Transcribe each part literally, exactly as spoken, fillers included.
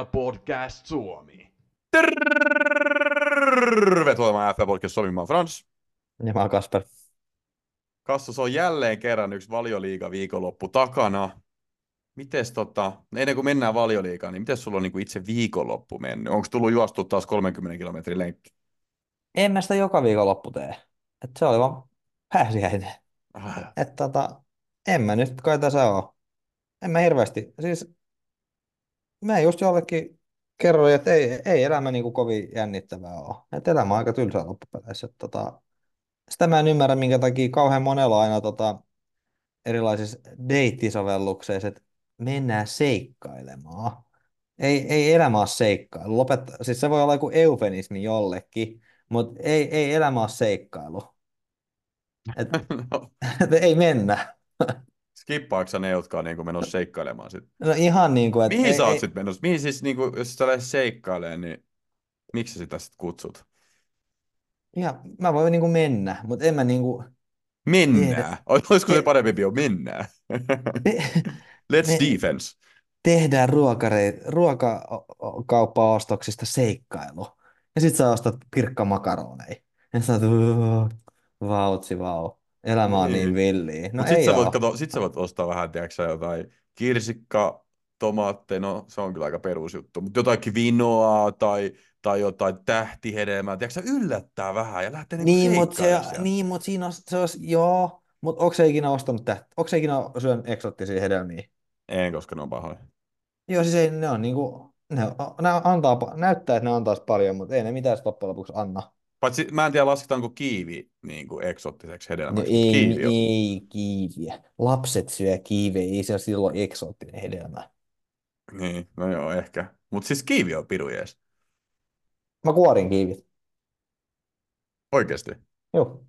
Podcast Suomi. Tervetuloa F P Podcast Suomi, mä oon Frans. Ja mä oon Kasper. Kassus on jälleen kerran yksi Valioliiga viikonloppu takana. Mites tota, ennen kuin mennään Valioliigaan, niin miten sulla on niinku itse viikonloppu mennyt? Onko tullut juostua taas kolmenkymmenen kilometrin lenkki? En mä sitä joka viikonloppu tee. Et se oli vaan pääsiäinen. Ah, Et tota, en mä nyt kai tässä oo. En mä hirveästi. Siis mä just jollekin kerroin, että ei, ei elämä niinku kovin jännittävää oo. Et elämä on aika tylsää loppupeleissä. Et tota, sitä mä en ymmärrä, minkä takia kauhean monella aina tota, erilaisissa deittisovelluksissa, että mennään seikkailemaan. Ei, ei elämä ole seikkailu. Lopetta, siis se voi olla joku eufemismi jollekin, mutta ei, ei elämä ole seikkailu. Et, no, et ei mennä. skippaatko sä ne, jotka on niinku menossa seikkailemaan sit? No ihan niin kuin, että Mihin ei, sä oot ei, sit menossa? Mihin siis, niinku, jos sä lähdet seikkailemaan, niin miksi sä sitä sit kutsut? ihan, mä voin niin kuin mennä, mutta en mä niin kuin tehdä, Mennään. Olisiko se te, parempi bio? Mennään. te, Let's me defense. tehdään ruokarei, ruokakauppaostoksista seikkailu. Ja sit sä ostat pirkkamakaroneja. Ja sä oot, vautsi vau. Elämä on niin Niin. villiä. No Mutta sit ei sä voit, oo. kato, sit sä voit ostaa vähän, tiedätkö sä, jotain kirsikka, tomaatteja, no se on kyllä aika perusjuttu, mutta jotain vinoa tai, tai jotain tähtihedelmää, tiedätkö sä, yllättää vähän ja lähtee niinku Niin, mutta se, seikkailemaan siellä. niin, mut siinä on, se olisi, joo, mutta onko se ikinä ostanut tähtä? Onko se ikinä syönyt eksoottisia hedelmiä? En, koska ne on pahoja. Joo, siis ei, ne on niinku, ne, ne antaa, näyttää, että ne antaisi paljon, mutta ei ne mitään sit loppujen lopuksi anna. Paitsi mä en tiedä, lasketaanko kiivi niin kuin eksoottiseksi No hedelmäksi, mutta ei, kiivi on. ei kiiviä. Lapset syö kiiviä, ei se ole silloin eksoottinen hedelmä. Niin, no joo, ehkä. Mutta siis kiivi on piru jees. Mä kuorin kiivit. Oikeasti. Joo.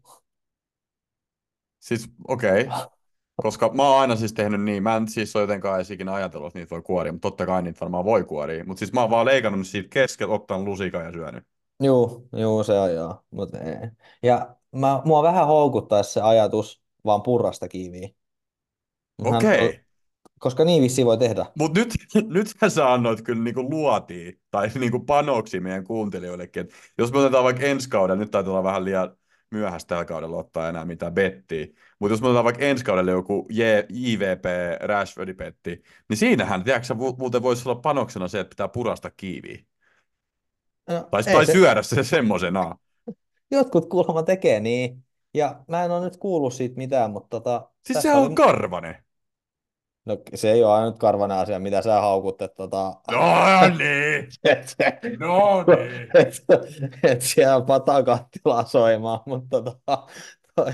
Siis okei. Okay. Koska mä oon aina siis tehnyt niin, mä en siis ole jotenkaan edes ikinä ajatellut, että niitä voi kuoria, mutta totta kai niitä varmaan voi kuoria. Mutta siis mä oon vaan leikannut siitä keskeltä, ottanut lusikan ja syönyt. Joo, joo, se on joo, mutta ei. Ja mä, mua vähän houkuttaisi se ajatus vaan purrasta kiiviä. Ihan, Okei. Okay. koska niin vissiin voi tehdä. Mutta nyt, nyt sä annoit kyllä niinku luotiin tai niinku panoksi meidän kuuntelijoillekin. Et jos me otetaan vaikka ensi kaudella, nyt taitaa olla vähän liian myöhäistä tällä kaudella ottaa enää mitään bettiä, mutta jos me otetaan vaikka ensi kaudella joku J V P Rashford-betti, niin siinähän, tiedätkö sä, mu- muuten voisi olla panoksena se, että pitää purasta kiiviä. No, Tai, ei tai se, syödä se semmoisena. jotkut kuulemma tekee niin. Ja mä en ole nyt kuullut siitä mitään, mutta tota, Siis tässä sehän oli, on karvane. no se ei ole ainut karvainen asia, mitä sä haukut, että tota, No niin. et, No niin. et, et siellä patakattilaa soimaan, mutta tota, toi,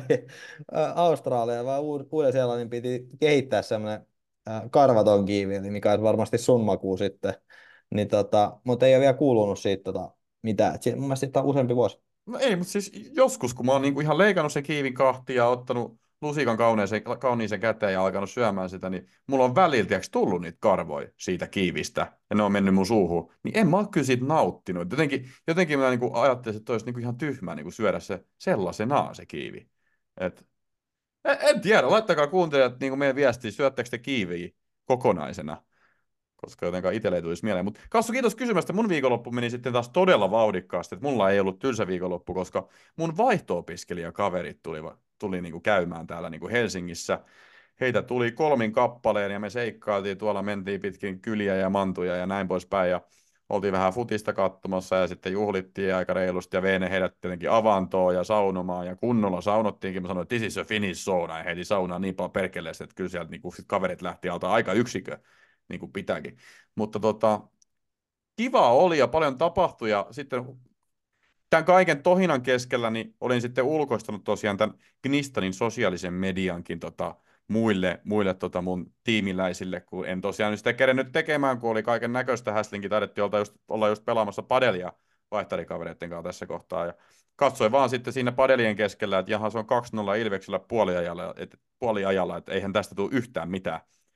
ä, Australia vai Uud- Uuden-Seelannin piti kehittää semmoinen ä, karvaton kiiviili, mikä olisi varmasti sun makuu sitten, niin tota, mutta ei ole vielä kuulunut siitä tota, mitään. Et si- mun mielestä siitä on useampi vuosi. No ei, mutta siis joskus, kun mä oon niinku ihan leikannut sen kiivin kahtia ja ottanut lusikan kauneeseen, kauniiseen käteen ja alkanut syömään sitä, niin mulla on välillä tiiäks, tullut niitä karvoja siitä kiivistä, ja ne on mennyt mun suuhun, niin en mä oo kyllä siitä nauttinut. Jotenkin, jotenkin mä niinku ajattelin, että olisi niinku ihan tyhmää niinku syödä se sellaisenaan se kiivi. Et, en, en tiedä, laittakaa kuuntelijat niinku meidän viestiä, syöttekö te kiiviä kokonaisena, koska jotenkaan itselle ei tulisi mieleen. Mutta Kassu, kiitos kysymästä. Mun viikonloppu meni sitten taas todella vauhdikkaasti. Että mulla ei ollut tylsä viikonloppu, koska mun vaihto-opiskelijakaverit tuli, tuli niinku käymään täällä niinku Helsingissä. Heitä tuli kolmin kappaleen ja me seikkailtiin tuolla, mentiin pitkin kyliä ja mantuja ja näin poispäin. Ja oltiin vähän futista katsomassa ja sitten juhlittiin aika reilusti ja vein heidät tietenkin avantoon ja saunomaan ja kunnolla saunottiinkin. Mä sanoin, että this is a Finnish sauna ja heiti saunaa niin paljon perkeleesti, että kyllä sieltä niinku sit kaverit lähti alta aika yksikö niin kuin pitääkin. Mutta tota, kiva oli ja paljon tapahtui ja sitten tämän kaiken tohinan keskellä niin olin sitten ulkoistanut tosiaan tämän Gnistanin sosiaalisen mediankin tota, muille, muille tota mun tiimiläisille, kun en tosiaan sitä kerennyt tekemään, kun oli kaiken näköistä häslinkin, taidettiin olla just, olla just pelaamassa padelia vaihtarikavereiden kanssa tässä kohtaa ja katsoin vaan sitten siinä padelien keskellä, että jaha, se on kaksi nolla Ilveksellä puoliajalla, että, puoliajalla, että eihän tästä tule yhtään mitään.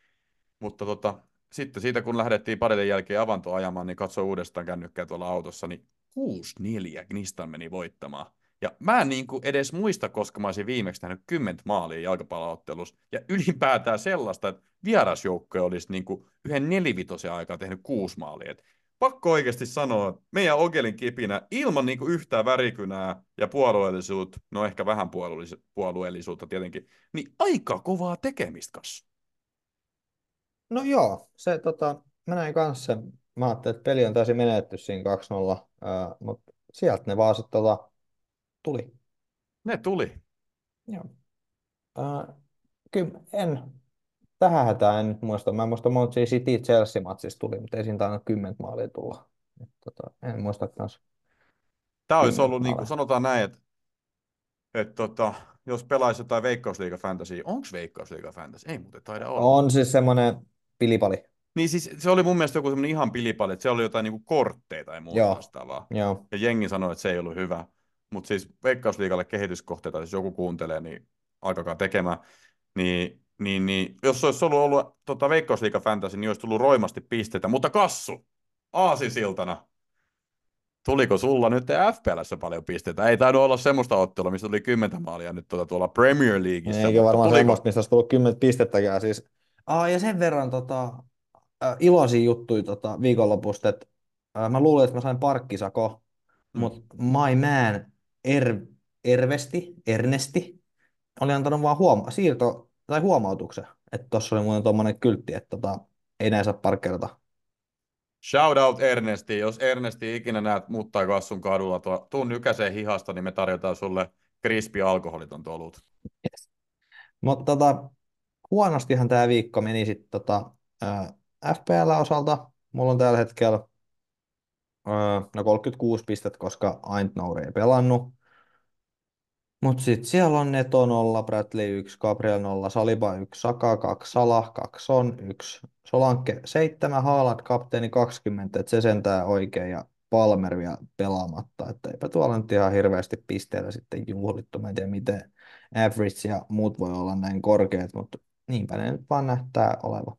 Mutta tota, sitten siitä, kun lähdettiin padelin jälkeen avantoa ajamaan, niin katsoin uudestaan kännykkää tuolla autossa, niin kuusi neljä Gnistan meni voittamaan. Ja mä en niin kuin edes muista, koska mä olisin viimeksi nähnyt kymmentä maalia jalkapalloottelussa. Ja ylipäätään sellaista, että vierasjoukkoja olisi niin kuin yhden nelivitosen aikaa tehnyt kuusi maalia. Et pakko oikeasti sanoa, että meidän Ogelin kipinä ilman niinku yhtään värikynää ja puolueellisuutta, no ehkä vähän puolueellis- puolueellisuutta tietenkin, niin aika kovaa tekemistä kanssa. No joo, se tota, mä näin kanssa sen. Mä ajattelin, että peli on täysin menetty siinä kaksi nolla, ää, mutta sieltä ne vaan sitten tota, tuli. Ne tuli. Joo. Ää, kyllä en, tähän hätään en nyt muista. Mä en muista monta siinä City Chelsea-matsissa tuli, mutta ei siinä tainnut kymmentä maalia tulla. Et, tota, en muista kans Tämä olisi kymmentä ollut, niin kuin maalia. sanotaan näin, että, että tota, jos pelaisi jotain Veikkausliiga Fantasy, onko Veikkausliiga Fantasy? Ei muuten taida olla. On siis semmoinen pilipali. Niin siis se oli mun mielestä joku semmoinen ihan pilipali, että se oli jotain niinku kortteja tai muuta Joo, vastaavaa. joo. Ja jengi sanoi, että se ei ollut hyvä. Mutta siis Veikkausliigalle kehityskohteita, jos joku kuuntelee, niin alkakaa tekemään. Niin, niin, niin jos olisi ollut, ollut tota Veikkausliiga Fantasy, niin olisi tullut roimasti pisteitä. Mutta Kassu, aasisiltana, tuliko sulla nyt F P L:ssä paljon pisteitä? Ei tainnut olla semmoista ottelua, mistä tuli kymmentä maalia nyt tuota tuolla Premier Leagueissä, Eikä mutta varmaan tuliko? semmoista, mistä olisi tullut kymmentä pistettäkään. Siis. Aa, ja sen verran tota, äh, iloisia juttuja tota, viikonlopusta, että äh, mä luulin, että mä sain parkkisako, Mm. mutta my man er, Ervesti, Ernesti oli antanut vaan huoma- siirto tai huomautuksen, että tuossa oli muuten tuommoinen kyltti, että tota, ei näin saa parkkeerata. Shout out Ernesti. Jos Ernesti ikinä näet muuttaa kassun kadulla, tuo, tuu nykäiseen hihasta, niin me tarjotaan sulle crispy alkoholiton olut. Yes. Mutta tota, huonostihan tämä viikko meni sitten tota, äh, F P L-osalta. Mulla on tällä hetkellä äh, no kolmekymmentäkuusi pistettä, koska Eindhoven ei pelannut. Mutta sitten siellä on Neto nolla, Bradley yksi, Gabriel nolla, Saliba yksi, Saka kaksi, Salah kaksi, Son yksi, Solanke seitsemän, Haaland kapteeni kaksikymmentä, että se sentää oikein ja Palmer vielä pelaamatta. Että eipä tuolla nyt ihan hirveästi pisteellä sitten juhlittu. Mä en tiedä miten average ja muut voi olla näin korkeat, mutta niinpä ne nyt vaan näyttää olevan.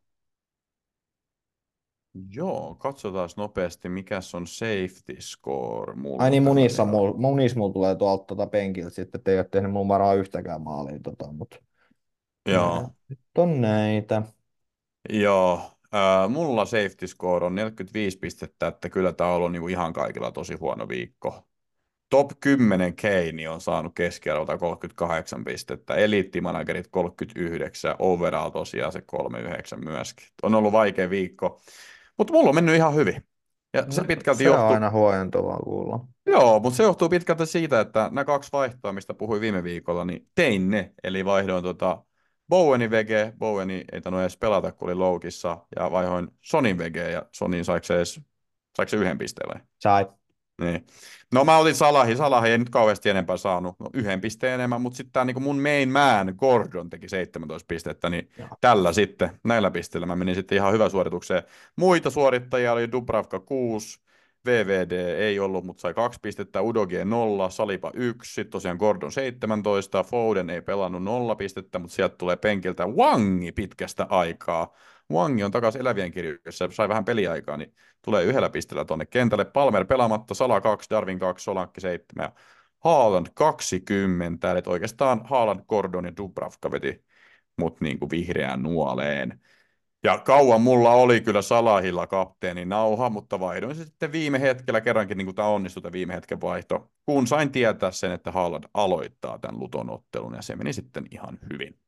Joo, katsotaan nopeasti, mikä on safety score Ai mulla niin, tällä munissa, liigalla. mul, munis mulla tulee tuolta tuota penkiltä sitten, että ei ole tehnyt mun varaa yhtäkään maalia, tota, mutta nää Joo, nyt on näitä. joo. Äh, mulla safety score on neljäkymmentäviisi pistettä, että kyllä tämä on ollut niinku ihan kaikilla tosi huono viikko. Top kymmenen Keini on saanut keskiarvolta kolmekymmentäkahdeksan pistettä, eliittimanagerit kolmekymmentäyhdeksän, overall tosiaan se kolmekymmentäyhdeksän myöskin. On ollut vaikea viikko, mutta mulla on mennyt ihan hyvin. Ja se No, pitkälti se on johtuu, aina huojentavaa kuulla. joo, mutta se johtuu pitkälti siitä, että nämä kaksi vaihtoa, mistä puhuin viime viikolla, niin tein ne. Eli vaihdoin tota Bowenin V G, Boweni ei tainnut edes pelata, kun oli loukissa, ja vaihdoin Sonin V G, ja Sonin saiko se edes, saiko se yhden pisteen vai? Sai. Niin. No mä otin Salahi, Salahi ei nyt kauheasti enempää saanut, no, yhden pisteen enemmän, mutta sitten tämä niinku mun main man Gordon teki seitsemäntoista pistettä, niin Joo. tällä sitten, näillä pisteillä mä menin sitten ihan hyvä suoritukseen. Muita suorittajia oli Dubravka kuusi, V V D ei ollut, mutta sai kaksi pistettä, Udogie nolla, Saliba yksi, sitten tosiaan Gordon seitsemäntoista, Foden ei pelannut nolla pistettä, mutta sieltä tulee penkiltä Wangi pitkästä aikaa. Wangi on takaisin elävien kirjoissa, sai vähän peliaikaa, niin tulee yhdellä pisteellä tuonne kentälle. Palmer pelaamatta, Sala kaksi, Darwin kaksi, Solanke seitsemän ja Haaland kaksikymmentä. Eli oikeastaan Haaland, Gordon ja Dubravka veti mut niinku vihreään nuoleen. Ja kauan mulla oli kyllä Salahilla kapteenin nauha, mutta vaihdoin se sitten viime hetkellä, kerrankin niin kuin tämä onnistui tämä viime hetken vaihto, kun sain tietää sen, että Haaland aloittaa tämän Luton ottelun, ja se meni sitten ihan hyvin.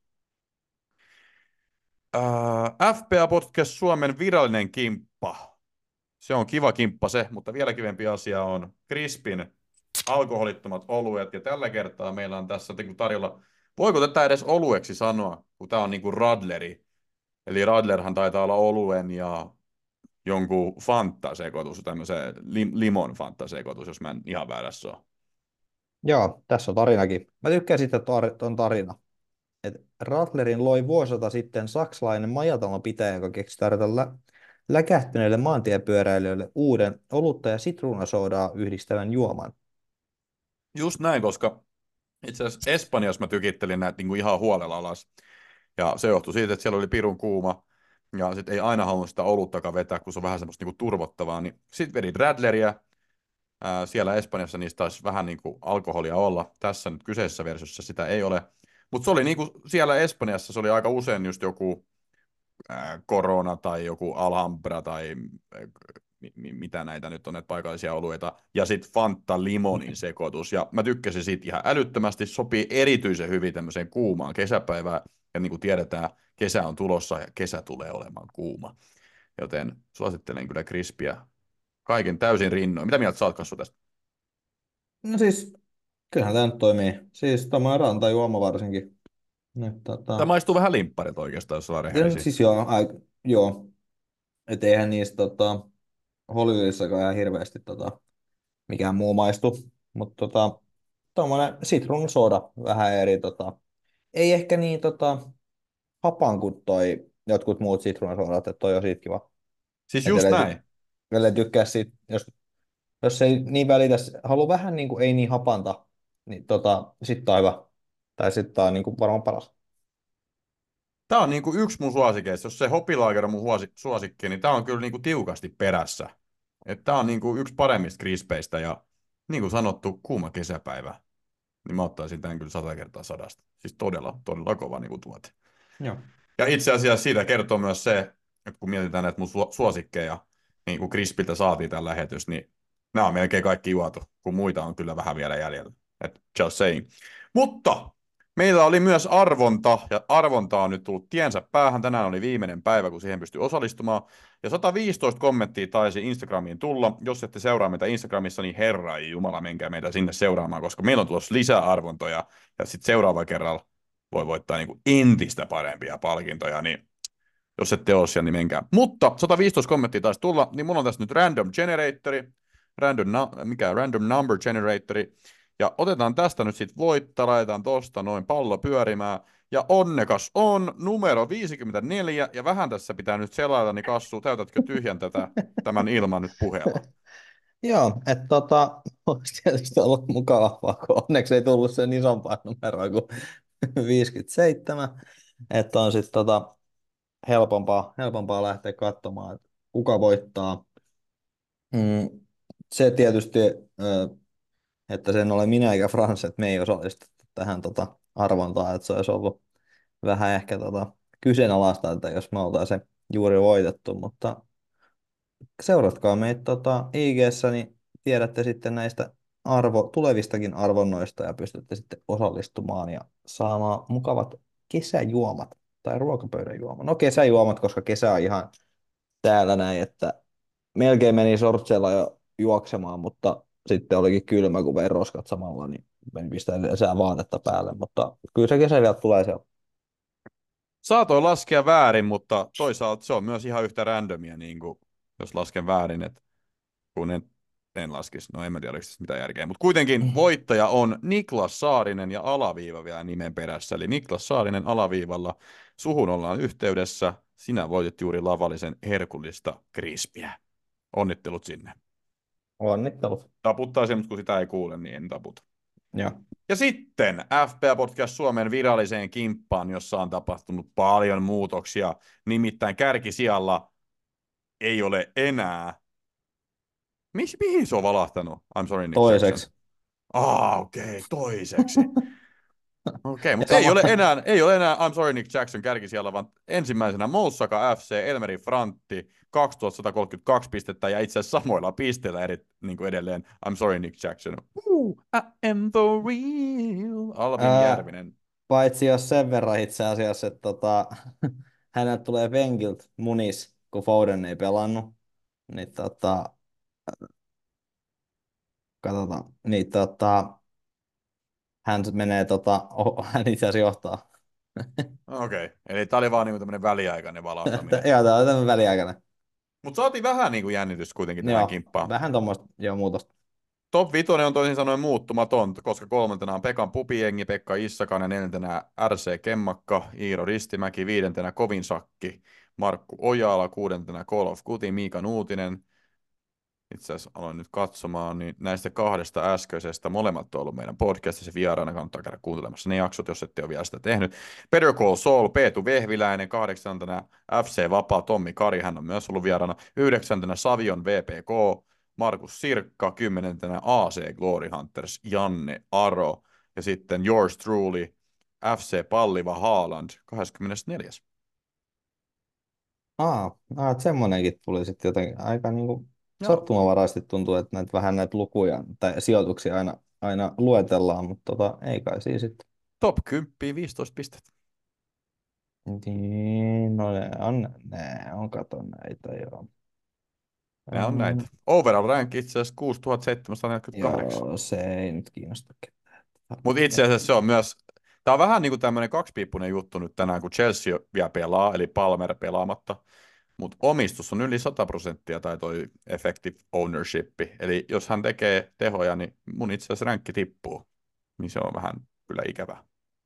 Äh, F P A Podcast Suomen virallinen kimppa. Se on kiva kimppa se, mutta vielä kivempi asia on Crispin alkoholittomat oluet, ja tällä kertaa meillä on tässä niin tarjolla, voiko tätä edes olueksi sanoa, kun tämä on niin kuin Radleri. Eli Radlerhan taitaa olla oluen ja jonkun Fanta-sekoitus, tämmöisen lim- limon Fanta-sekoitus, jos mä en ihan väärässä ole. Joo, tässä on tarinakin. Mä tykkään siitä tuon tarina. Et Rattlerin loi vuosisata sitten saksalainen majatalonpitäjä, joka keksi tarjota lä- läkähtyneille maantiepyöräilijöille uuden olutta ja sitruunasoodaa yhdistävän juoman. Just näin, koska itse asiassa Espanjassa mä tykittelin näitä niin kuin ihan huolella alas. Ja se johtui siitä, että siellä oli pirun kuuma. Ja sitten ei aina halunnut sitä oluttakaan vetää, kun se on vähän semmoista niin kuin turvottavaa. Niin sitten vedin Radleria. Ää, siellä Espanjassa niistä taisi vähän niin kuin alkoholia olla. Tässä nyt kyseisessä versiossa sitä ei ole. Mutta se oli niin kuin siellä Espanjassa, se oli aika usein just joku ää, Corona tai joku Alhambra tai mi- mitä näitä nyt on, näitä paikallisia oluita, ja sitten Fanta Limonin sekoitus, ja mä tykkäsin siitä ihan älyttömästi, sopii erityisen hyvin tämmöiseen kuumaan kesäpäivään, ja niin kuin tiedetään, kesä on tulossa, ja kesä tulee olemaan kuuma, joten suosittelen kyllä krispiä kaiken täysin rinnoin. Mitä mieltä sä oot, Kassu, tästä? No siis, kyllähän tämä nyt toimii. Siis tommoinen rantajuoma varsinkin. Nyt, Tämä tota... maistuu vähän limpparilta oikeastaan, jos ollaan ja nyt rehellisiä. siis joo, ai, joo. Et eihän niistä tota, Hollywoodissakaan ihan hirveästi tota, mikään muu maistu. Mutta tota, tommonen sitruunasoda vähän eri. Tota, ei ehkä niin tota, hapan kuin toi jotkut muut sitruunasodat, että toi on siitä kiva. Siis Et just ellei, ty- näin. ellei tykkää siitä, jos, jos ei niin välitä, halua vähän niin kuin ei niin hapanta, niin tota, sit tää on hyvä. Tai sit tää on niin kuin varmaan paras. Tämä on niinku yksi mun suosikeista. Jos se Hopilaager on mun huosi- suosikki, niin tämä on kyllä niinku tiukasti perässä. Tämä on niinku yksi paremmista krispeistä ja niin kuin sanottu, kuuma kesäpäivä. Niin mä ottaisin tämän kyllä sata kertaa sadasta. Siis todella, todella kova niinku tuote. Joo. Ja itse asiassa siitä kertoo myös se, että kun mietitään näitä mun su- suosikkeja, niin kun Crispiltä saatiin tämä lähetys, niin nämä on melkein kaikki juotu, kun muita on kyllä vähän vielä jäljellä. Et just saying. Mutta meillä oli myös arvonta, ja arvonta on nyt tullut tiensä päähän. Tänään oli viimeinen päivä, kun siihen pystyi osallistumaan. Ja sata viisitoista kommenttia taisi Instagramiin tulla. Jos ette seuraa meitä Instagramissa, niin herra jumala, menkää meitä sinne seuraamaan, koska meillä on tulossa lisää arvontoja. Ja sitten seuraava kerralla voi voittaa niin kuin entistä parempia palkintoja, niin jos ette ole siellä, niin menkää. Mutta sata viisitoista kommenttia taisi tulla, niin mulla on tässä nyt random generatori, random, mikä random number generatori, ja otetaan tästä nyt sitten voittaa, laitetaan tosta noin pallo pyörimään, ja onnekas on numero viisikymmentäneljä, ja vähän tässä pitää nyt selailla, niin Kassu, täytätkö tyhjän tätä, tämän ilman nyt puheella? Joo, että tota, olisi tietysti ollut mukavaa, kun onneksi ei tullut sen isompaa numeroa kuin viisikymmentäseitsemän. Että on sitten tota, helpompaa, helpompaa lähteä katsomaan, että kuka voittaa. Mm, se tietysti, ö, että sen ole minä eikä Frans, että me ei osallistuttu tähän tota, arvontaan, että se olisi ollut vähän ehkä tota, kyseenalaista, että jos me oltaisiin juuri voitettu, mutta seuratkaa meitä tota, I G:ssä, niin tiedätte sitten näistä arvo, tulevistakin arvonnoista ja pystytte sitten osallistumaan ja saamaan mukavat kesäjuomat tai ruokapöydän juomat. No kesäjuomat, koska kesä on ihan täällä näin, että melkein meni sortseilla jo juoksemaan, mutta sitten olikin kylmä, kun vein roskat samalla, niin meni pistää lisää vaatetta päälle, mutta kyllä se kesä vielä tulee siellä. Saatoin laskea väärin, mutta toisaalta se on myös ihan yhtä randomia, niin kuin, jos lasken väärin, että kun en, en laskisi. No en mä tiedä, oliko tässä mitään järkeä. Mutta kuitenkin voittaja on Niklas Saarinen ja alaviiva vielä nimen perässä. Eli Niklas Saarinen alaviivalla. Suhun ollaan yhteydessä. Sinä voitit juuri lavallisen herkullista krispiä. Onnittelut sinne. Onnittelut. Taputtaisin, mutta kun sitä ei kuule, niin en taputa. Joo. Ja sitten F P A Podcast Suomen viralliseen kimppaan, jossa on tapahtunut paljon muutoksia. Nimittäin kärkisijalla ei ole enää. Mis, mihin se on valahtanut? I'm sorry, Nick Jackson. Toiseksi. Ah, okei, okay, toiseksi. Okei, okay, mutta sama- ei ole, enää, ei ole enää I'm sorry, Nick Jackson kärkisijalla, vaan ensimmäisenä Moussaka F C, Elmeri Frantti, kaksituhattasata kolmekymmentäkaksi pistettä, ja itse asiassa samoilla pisteillä eri, niin kuin edelleen I'm sorry, Nick Jackson. Uh, I am the real. Alvin Ää, Järvinen. Paitsi jos sen verran itse asiassa, että tota, hänet tulee penkiltä munis, kun Foden ei pelannut. Niin tota, katsotaan, niin tota, hän menee, tota, oh, hän itse asiassa johtaa. Okei, okay. Eli tämä oli vaan niinku tämmöinen väliaikainen valahtaminen. Joo, tämä on tämmöinen väliaikainen. Mutta saatiin vähän niinku jännitystä kuitenkin tähän Joo, kimppaan. vähän tuommoista jo muutosta. Top vitonen on toisin sanoen muuttumaton, koska kolmantena on Pekan pupijengi, Pekka Issakainen, neljäntenä R C Kemmakka, Iiro Ristimäki, viidentenä Kovinsakki, Markku Ojala, kuudentena Call of Duty, Miika Nuutinen. Itse asiassa aloin nyt katsomaan, niin näistä kahdesta äskeisestä molemmat on ollut meidän podcastissa vieraana, kannattaa käydä kuuntelemassa ne jaksot, jos ette ole vielä sitä tehnyt. Better Call Saul, Peetu Vehviläinen, kahdeksantena F C Vapaa, Tommi Kari, hän on myös ollut vieraana, yhdeksäntenä Savion V P K, Markus Sirkka, kymmenentenä A C Glory Hunters, Janne Aro, ja sitten yours truly, F C Palliva Haaland, kahdeskymmenesneljäs. Aa, aa, että semmoinenkin tuli sitten jotenkin aika niinku Joo, sattumanvaraisesti tuntuu, että näitä vähän näitä lukuja tai sijoituksia aina, aina luetellaan, mutta tota, ei kai siinä sitten. top kymmenen, viisitoista pistettä. Niin, no ne on, ne on, kato näitä, joo. Ne on Mm, näitä. Overall rank itse asiassa kuusituhattaseitsemänsataaneljäkymmentäkahdeksan. joo, se ei nyt kiinnosta ketään. Mutta itse asiassa se on myös, tämä on vähän niin kuin tämmöinen kaksipiippunen juttu nyt tänään, kun Chelsea vielä pelaa, eli Palmer pelaamatta. Mutta omistus on yli sata prosenttia tai toi effective ownership. Eli jos hän tekee tehoja, niin mun itse asiassa ränkki tippuu. Niin se on vähän kyllä ikävää.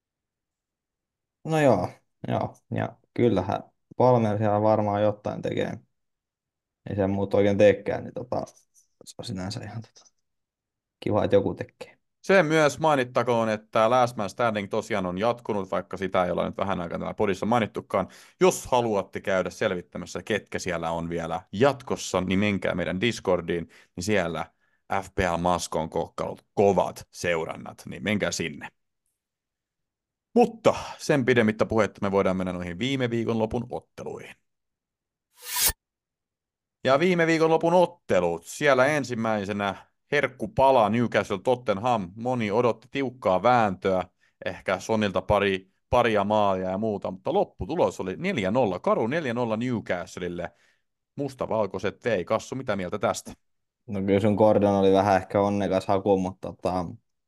No joo, joo, ja kyllähän Palmer siellä varmaan jotain tekee. Ei se muuta oikein teekään, niin tota, se on sinänsä ihan tota, kiva, että joku tekee. Se myös mainittakoon, että Last Man Standing tosiaan on jatkunut, vaikka sitä ei olla nyt vähän aikaa täällä podissa mainittukaan. Jos haluatte käydä selvittämässä, ketkä siellä on vielä jatkossa, niin menkää meidän Discordiin, niin siellä F P L Maskon kokkalut kovat seurannat, niin menkää sinne. Mutta sen pidemmittä puhetta me voidaan mennä noihin viime viikonlopun otteluihin. Ja viime viikonlopun ottelut, siellä ensimmäisenä herkku palaa Newcastle Tottenham. Moni odotti tiukkaa vääntöä, ehkä Sonilta pari, paria maalia ja muuta, mutta lopputulos oli neljä nolla, karu neljä nolla Newcastlelle. Mustavalkoiset vei. Kassu, mitä mieltä tästä? No kyllä sun Gordon oli vähän ehkä onnekas haku, mutta tota,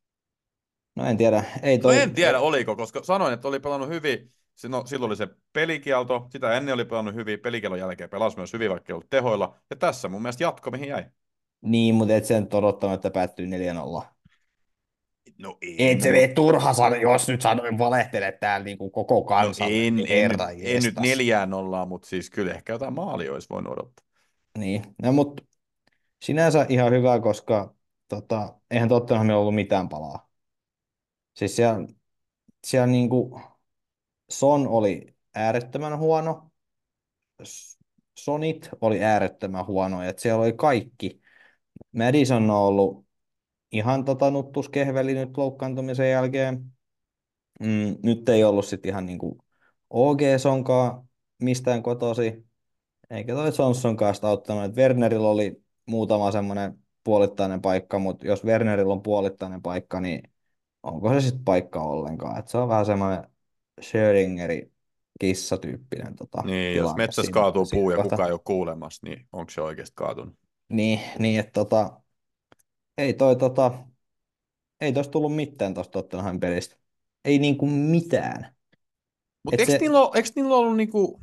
no en tiedä, ei No toi, en tiedä, ei, oliko, koska sanoin, että oli pelannut hyvin. No, silloin oli se pelikielto, sitä ennen oli pelannut hyvin, pelikielon jälkeen pelasi myös hyvin, vaikka ei ollut tehoilla. Ja tässä mun mielestä jatko, mihin jäi. niin, mutta et sen nyt odottanut, että päättyy neljä nolla. No Et en, se mutta ei turha sano, jos nyt sanoin valehtele täällä niin kuin koko no kansalle, en, niin en, nyt, herra en nyt jestas. neljään nollaan, mutta siis kyllä ehkä jotain maalia olisi voinut odottaa. Niin, no, mutta sinänsä ihan hyvä, koska tota, eihän Tottenhamilla ollut mitään palaa. Siis siellä, siellä niin kuin Son oli äärettömän huono, S- Sonit oli äärettömän huono, että siellä oli kaikki. Madison on ollut ihan tota nuttuskehveli nyt loukkaantumisen jälkeen. Mm, nyt ei ollut sitten ihan niinku O G Sonkaa mistään kotosi, eikä toi Johnson kanssa auttanut. Et Wernerillä oli muutama semmoinen puolittainen paikka, mutta jos Wernerillä on puolittainen paikka, niin onko se sitten paikka ollenkaan? Et se on vähän semmoinen Schrödingeri kissatyyppinen tota, Niin, jos tilanne metsässä siinä, kaatuu puu siinä ja kukaan kohtaa. ei ole kuulemassa, niin onko se oikeasti kaatunut? Niin, niin että tota, ei toi tota, ei tosta tullut mitään tosta Tottenhamin pelistä. Ei niinku mitään. Mutta Et eikö se, niillä, ole- eikö niillä ollut niinku...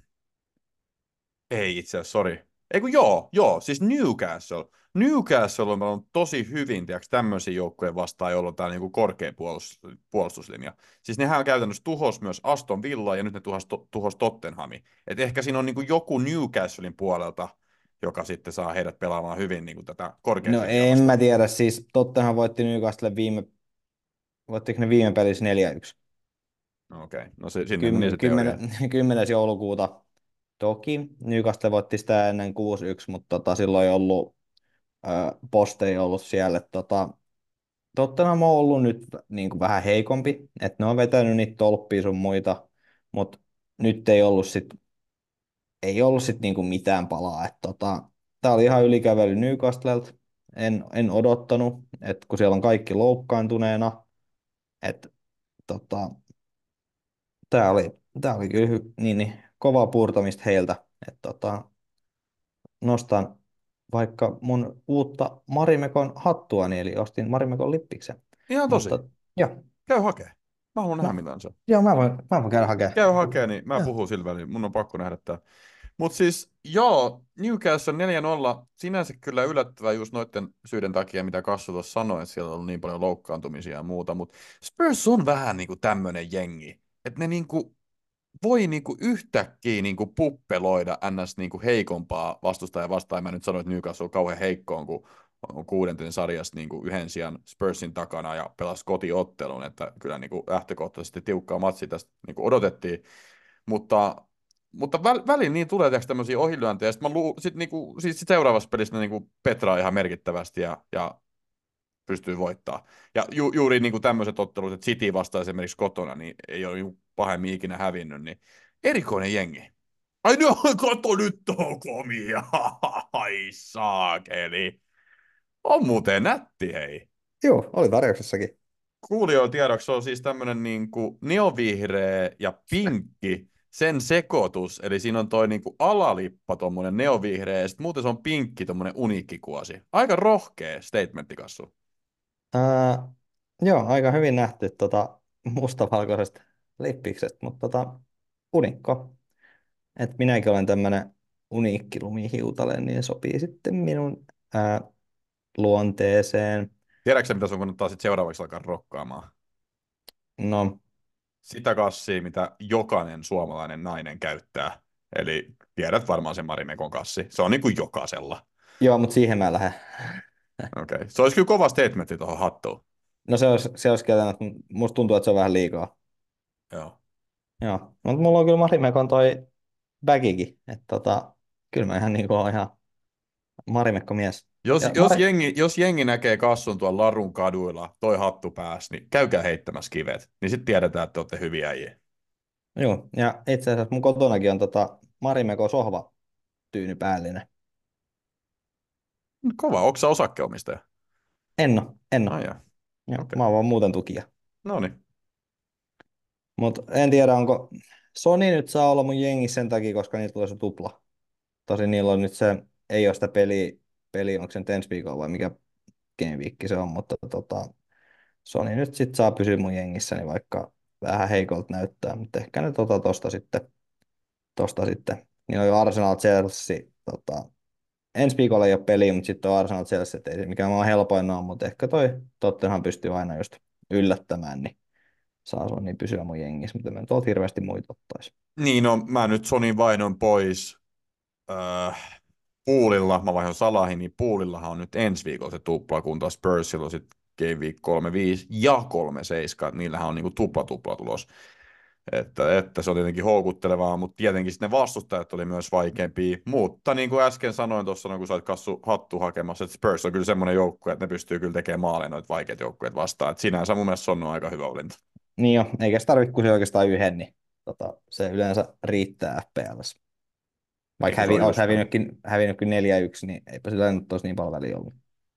Ei itse asiassa, sori. Ei kun joo, joo, siis Newcastle. Newcastle on pelannut tosi hyvin, tiedätkö, tämmöisiä joukkoja vastaan, joilla on tämä niinku korkea puolustus, puolustuslinja. Siis nehän käytännössä tuhos myös Aston Villa ja nyt ne tuhos, tuhos Tottenhami. Et ehkä siinä on niinku joku Newcastlein puolelta, joka sitten saa heidät pelaamaan hyvin niinku tätä korkeata no linjaa en mä vastaan. tiedä, siis Tottenham voitti Newcastle viime, voittiko ne viime pelissä neljä yksi? No okei, okay. No se, sinne meni Kym, se kymmenen, teoria. kymmenes joulukuuta. Toki Newcastle voitti sitä ennen kuusi yksi, mutta tota, silloin ei ollut, ää, poste ei ollut siellä. Et Tota, Tottenham on ollut nyt niin kuin vähän heikompi, että ne on vetänyt niitä tolppia sun muita, mutta nyt ei ollut sit, ei ollut sit niinku mitään palaa. Et tota, tää oli ihan ylikävely Newcastlelta. En, en odottanut, että kun siellä on kaikki loukkaantuneena, että tota, tää oli, tää oli kyllä hy- niin, niin, kovaa puurtamista heiltä. Et tota, nostan vaikka mun uutta Marimekon hattuani, eli ostin Marimekon lippiksen. Ihan tosi. Mutta joo, Käy hakee. Mä haluan nähdä, no, mitä on se. joo mä voin, mä voin käydä hakemaan. Käy hakee, niin mä Joo. puhun sillä välin. Mun on pakko nähdä tää. Mutta siis, joo, Newcastle neljä nolla, sinänsä kyllä yllättävää just noiden syiden takia, mitä Kassu tuossa sanoi, että siellä on ollut niin paljon loukkaantumisia ja muuta, mutta Spurs on vähän niin kuin tämmöinen jengi, että ne niin kuin voi niin kuin yhtäkkiä niin kuin puppeloida ns. Niin kuin heikompaa vastustajaa vastaan. En mä nyt sano, että Newcastle on kauhean heikkoon, kun on kuudenten sarjassa niin kuin yhden sijaan Spursin takana ja pelasi kotiottelun, että kyllä niin kuin lähtökohtaisesti tiukkaa matsia tästä niin kuin odotettiin, mutta mutta väl, väliin niin tulee tämmöisiä ohilyöntejä, ja sitten sit niinku, siis sit seuraavassa pelissä ne niinku petraa ihan merkittävästi ja, ja pystyy voittaa. Ja ju, juuri niinku tämmöiset ottelut, että City vastaa esimerkiksi kotona, niin ei ole ju- pahemmin ikinä hävinnyt, niin erikoinen jengi. Ai no, kato nyt tuo komia. Ai saakeli. On muuten nätti, hei. Joo, oli tarjouksessakin. Kuulijoilla tiedoksi se on siis tämmönen niinku neovihreä ja pinkki, sen sekoitus. Eli siinä on toi niinku alalippa tommonen neovihreä ja sit muuten se on pinkki tommonen uniikkikuosi. Aika rohkea statementti, Kassu. Ää, joo, aika hyvin nähty tota, mustavalkoisesta lippiksestä, mutta tota, unikko. Et minäkin olen tämmöinen uniikki lumihiutale, niin sopii sitten minun ää, luonteeseen. Tiedätkö mitä sun kannattaa sit seuraavaksi alkaa rokkaamaan? No, Sitä kassia, mitä jokainen suomalainen nainen käyttää. Eli tiedät varmaan sen Marimekon kassi. Se on niinku jokaisella. joo, mutta siihen mä lähden. Okei. Okay. Se olisi kyllä kova statementti tuohon hattuun. No se olisi, se olisi kieltämättä, musta tuntuu, että se on vähän liikaa. Joo. Joo, mutta mulla on kyllä Marimekon toi bagikin, että tota, kyllä mä ihan niinku oon ihan Marimekko mies. Jos, Ja jos, Mari... jengi, jos jengi näkee kassun tuolla Larun kaduilla, toi hattu päässä, niin käykää heittämässä kivet. Niin sitten tiedetään, että te olette hyviä äijiä. Joo, ja itse asiassa mun kotonakin on tota Marimekon sohva tyynypäällinen. Kova, onko sä osakkeenomistaja? En oo, en oo. Ai jaa, Joo, okei. mä oon vaan muuten tukija. No niin. Mutta en tiedä, onko Sony nyt saa olla mun jengissä sen takia, koska niitä tulee se tupla. Tosin niillä on nyt se, ei ole sitä peliä, peli, onko se nyt ensi viikolla vai mikä Game Week se on, mutta tota, Sony nyt sit saa pysyä mun jengissäni, vaikka vähän heikolta näyttää, mutta ehkä ne tota tosta sitten, tosta sitten. Niin on Arsenal Chelsea, tota, ensi viikolla ei ole peliä, mutta sitten on Arsenal Chelsea, et ei se mikään maan helpoin ole, mutta ehkä toi Tottenham pystyy aina just yllättämään, niin saa Sony pysyä mun jengissä, mutta mä en tuolta hirveästi muita ottaisi. Niin, no mä nyt Sonin vaihdon pois. Öö, Poolilla, mä vaihdoin Salahin, niin Poolillahan on nyt ensi viikolla se tupla, kun taas Spursilla on sitten Game Week kolme viisi ja kolme seitsemän, että niillähän on niinku tupla tupla tulos. Että, että se on tietenkin houkuttelevaa, mutta tietenkin sitten ne vastustajat oli myös vaikeampia. Mutta niin kuin äsken sanoin tuossa, no, kun sä olit kassu hattu hakemassa, että Spurs on kyllä semmoinen joukkue, että ne pystyy kyllä tekemään maaleja noita vaikeita joukkueita vastaan. Että sinänsä mun mielestä se on aika hyvä valinta. Niin jo, eikä se tarvitse kuin se oikeastaan yhden, niin tota, se yleensä riittää F P L:ssä. Niin Vaikka kuin se hävi, on olisi just näin. hävinnytkin, hävinnytkin neljä yksi, niin eipä sillä nyt olisi niin paljon väliä ollut.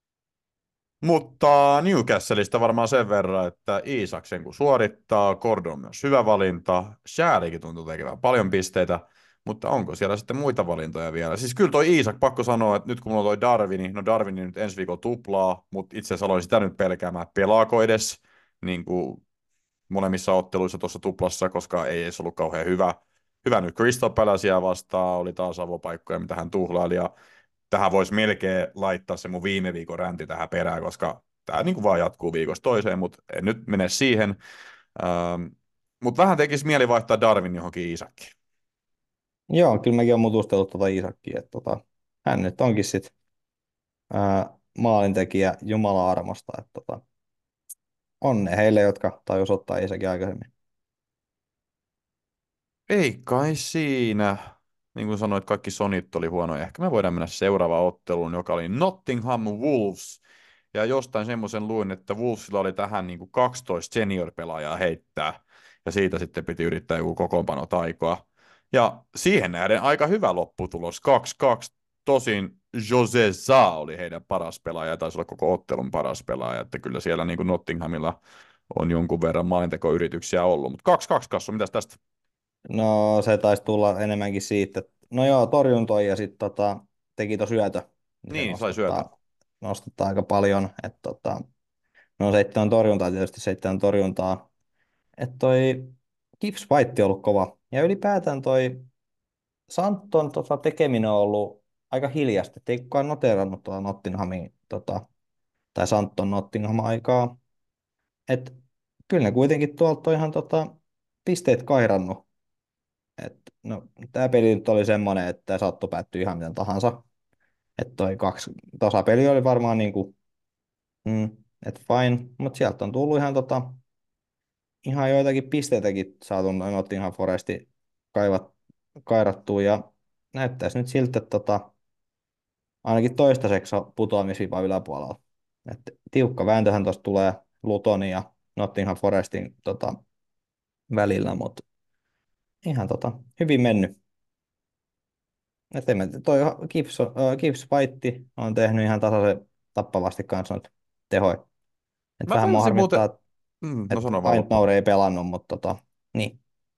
Mutta Newcastleista varmaan sen verran, että Iisaksen kun suorittaa, Gordon on myös hyvä valinta, Shäärikin tuntuu tekevän paljon pisteitä, mutta onko siellä sitten muita valintoja vielä? Siis kyllä toi Iisak, pakko sanoa, että nyt kun mulla on toi Darwini, no Darwini nyt ensi viikolla tuplaa, mutta itse asiassa aloin sitä nyt pelkäämään, että pelaako edes niin kuin molemmissa otteluissa tuossa tuplassa, koska ei edes ollut kauhean hyvä. Hyvä nyt Crystal Palacea vastaan, oli taas avopaikkoja, mitä hän tuhlaili, ja tähän voisi melkein laittaa se mun viime viikon ränti tähän perään, koska tämä niin kuin vaan jatkuu viikosta toiseen, mutta en nyt mene siihen. Ähm, mutta vähän tekisi mieli vaihtaa Darwin johonkin Isakkiin. Joo, kyllä mäkin olen mutustellut tuota Iisakkia, että tota, hän nyt onkin sitten maalintekijä Jumalan armosta, että tota, onne heille, jotka tajus ottaa Iisakin aikaisemmin. Ei kai siinä. Niin kuin sanoit, kaikki sonit oli huonoja. Ehkä me voidaan mennä seuraavaan otteluun, joka oli Nottingham Wolves. Ja jostain semmoisen luin, että Wolvesilla oli tähän niin kuin kaksitoista senior-pelaajaa heittää. Ja siitä sitten piti yrittää joku kokoonpano taikoa. Ja siihen nähden aika hyvä lopputulos. kaksi kaksi. Tosin Jose Sa oli heidän paras pelaaja, ja taisi olla koko ottelun paras pelaaja. Että kyllä siellä niin kuin Nottinghamilla on jonkun verran maalintekoyrityksiä ollut. Mutta kaksi kaksi Kassu, mitäs tästä? No se taisi tulla enemmänkin siitä, että no joo, torjuntoi ja sitten tota, teki tuon syötö, niin se Niin, sai syötön. nostattaa, nostattaa aika paljon, että tota, no seitsemän torjuntaa tietysti, seitsemän torjuntaa. Että toi Gibbs White on ollut kova. Ja ylipäätään toi Santon tota, tekeminen on ollut aika hiljasta. Et ei kukaan noteerannut tuota Nottinghamin, tota, tai Santon Nottingham-aikaa. Et kyllä ne kuitenkin tuolta on ihan tota, pisteet kairannut. Et, no, tämä peli nyt oli semmoinen, että tämä saattoi päättyä ihan miten tahansa. Että toi kaksi tasapeli oli varmaan niinku, mm, et fine, mutta sieltä on tullut ihan tota, ihan joitakin pisteitäkin saatu noin Nottingham Foresti kaivat, kairattua ja näyttäisi nyt siltä, että tota, ainakin toistaiseksi on putoamisviiva yläpuolella. Et tiukka vääntöhän tuosta tulee Lutonin ja Nottingham Forestin tota, välillä, mutta ihan tota, hyvin mennyt. Et en mä, toi Gibbs, on- äh, Gibbs White on tehnyt ihan tasaisen tappavasti kanssa noita tehoja. Et Mä vähän mua tajusin muuten, harmittaa, mm, no että sano vaan Ain't loppuun. Nouri ei pelannut, mutta tota, niin.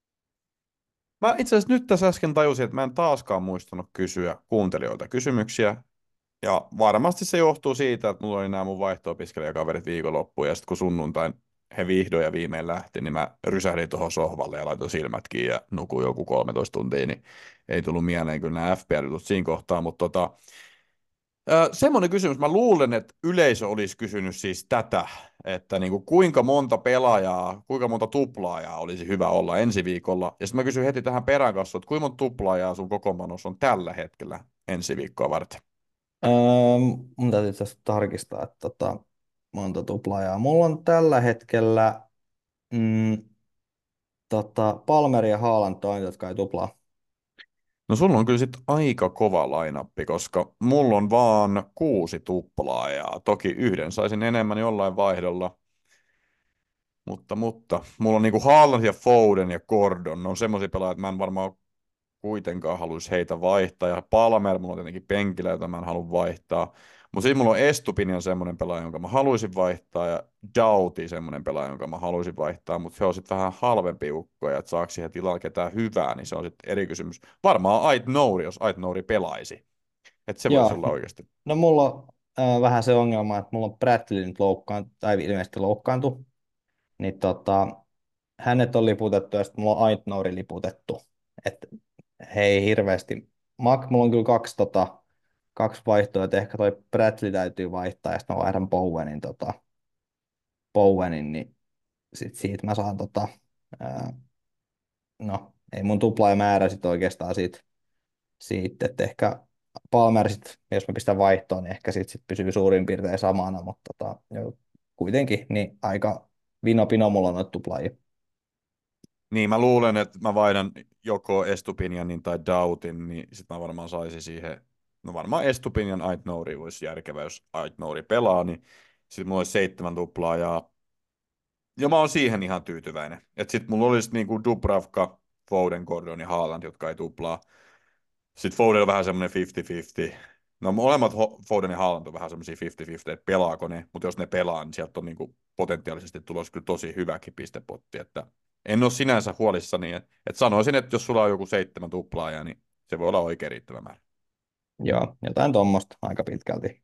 Mä itse asiassa nyt tässä äsken tajusin, että mä en taaskaan muistanut kysyä kuuntelijoilta kysymyksiä. Ja varmasti se johtuu siitä, että mulla oli nämä mun vaihto-opiskelijakaverit viikonloppuun, ja sitten kun sunnuntain he vihdoin ja viimein lähti, niin mä rysähdin tuohon sohvalle ja laitoin silmät kiinni ja nukuin joku kolmetoista tuntia, niin ei tullut mieleen kyllä nämä F P L-jutut siinä kohtaa, mutta tota, ö, semmoinen kysymys, mä luulen, että yleisö olisi kysynyt siis tätä, että niinku, kuinka monta pelaajaa, kuinka monta tuplaajaa olisi hyvä olla ensi viikolla, ja sitten mä kysyn heti tähän perään kanssa, että kuinka monta tuplaajaa sun kokoonpanossa on tällä hetkellä ensi viikkoa varten? Öö, mun täytyy tästä tarkistaa, että tota, monta tuplaajaa. Mulla on tällä hetkellä mm, tota, Palmer ja Haaland toinen, jotka ei tuplaa. No sulla on kyllä sit aika kova lainappi, koska mulla on vaan kuusi tuplaajaa. Toki yhden saisin enemmän jollain vaihdolla, mutta, mutta mulla on niinku Haaland ja Foden ja Gordon. Ne on semmoisia pelaajia, että mä en varmaan kuitenkaan haluaisi heitä vaihtaa. Ja Palmer mulla on tietenkin penkillä, jota mä en halua vaihtaa. Mutta sitten mulla on Estupinian semmoinen pelaaja, jonka mä haluaisin vaihtaa, ja Doughty semmoinen pelaaja, jonka mä haluaisin vaihtaa, mutta se on sitten vähän halvempi ukko, ja että saako siihen tilalle ketään hyvää, niin se on sitten eri kysymys. Varmaan Ait Nouri, jos Ait Nouri pelaisi. Että se voisi Joo, olla oikeasti. no mulla on äh, vähän se ongelma, että mulla on Bradley nyt loukkaantu, tai ilmeisesti loukkaantu, niin tota, hänet on liputettu ja sitten mulla on Ain't Nouri liputettu. Et he ei hirveästi, Mak, mulla on kyllä kaksi, tota, kaksi vaihtoa, että ehkä toi Bradley täytyy vaihtaa ja sitten mä vaihdan Bowenin, tota, Bowenin, niin sit siitä mä saan tota, ää, no ei mun tuplaa määrä sit oikeastaan siitä, siitä, että ehkä Palmer sit, jos mä pistän vaihtoon, niin ehkä sit, sit pysyy suurin piirtein samana, mutta tota, jo, kuitenkin niin aika vino pino mulla on noita tuplaajia. Niin, mä luulen, että mä vaihdan joko Estupinianin tai Doubtin, niin sit mä varmaan saisin siihen, no varmaan Estupinian Ait Nouri olisi järkevä, jos Ait Nouri pelaa, niin sitten mulla olisi seitsemän tuplaa, ja Ja mä oon siihen ihan tyytyväinen. Että sit mulla olisi niinku Dubravka, Foden, Gordon ja Haaland, jotka ei tuplaa. Sitten Foden on vähän semmoinen viisikymmentä viisikymmentä. No molemmat Ho- Foden ja Haaland on vähän semmoisia viisikymmentä viisikymmentä, että pelaako ne. Mutta jos ne pelaa, niin sieltä on niinku potentiaalisesti tulossa kyllä tosi hyväkin pistepotti. Että en ole sinänsä huolissani. Että et sanoisin, että jos sulla on joku seitsemän tuplaajaa, niin se voi olla oikein riittävä määrä. Joo, jotain tuommoista aika pitkälti.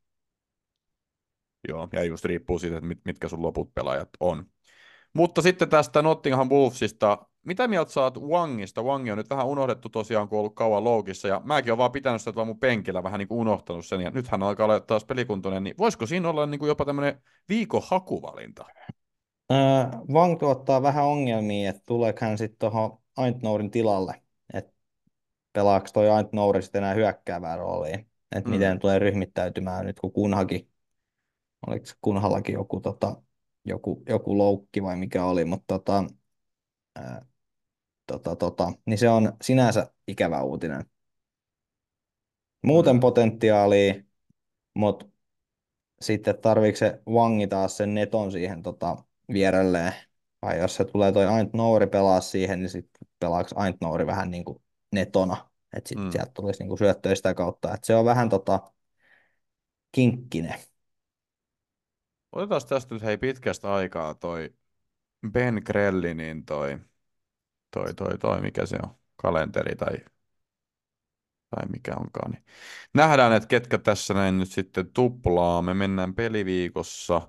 Joo, ja just riippuu siitä, että mit, mitkä sun loput pelaajat on. Mutta sitten tästä Nottingham Wolvesista. Mitä mieltä saat Wangista? Wangi on nyt vähän unohdettu tosiaan, kun on ollut kauan loukissa. Ja mäkin olen vaan pitänyt sitä tuolla mun penkillä, vähän niin kuin unohtanut sen. Ja nythän alkaa olla taas pelikuntoinen. Niin voisiko siinä olla niin kuin jopa tämmöinen viikon hakuvalinta? Öö, Wang tuottaa vähän ongelmia, että tuleeko hän sitten tuohon Ain't Nourin tilalle, että pelaako toi Ain't Nouri sitten enää hyökkäävää rooliin, että Mm. miten tulee ryhmittäytymään nyt kun Kunhakin, oliko se Kunhallakin joku, tota, joku, joku loukki vai mikä oli, mutta tota, ää, tota, tota, niin se on sinänsä ikävä uutinen. Muuten Mm. potentiaalia, mutta sitten tarviiko se Wangi taas sen neton siihen tota, vierelleen, vai jos se tulee toi Ain't Nouri pelaa siihen, niin sitten pelaako Ain't Nouri vähän niin kuin netona, että sitten Mm. sieltä tulisi niin kuin syöttöä sitä kautta, että se on vähän tota, kinkkinen. Otetaan tästä nyt hei pitkästä aikaa toi Ben Krellinin toi, toi, toi, toi, mikä se on, kalenteri tai, tai mikä onkaan. Niin. Nähdään, että ketkä tässä näin nyt sitten tuplaa. Me mennään peliviikossa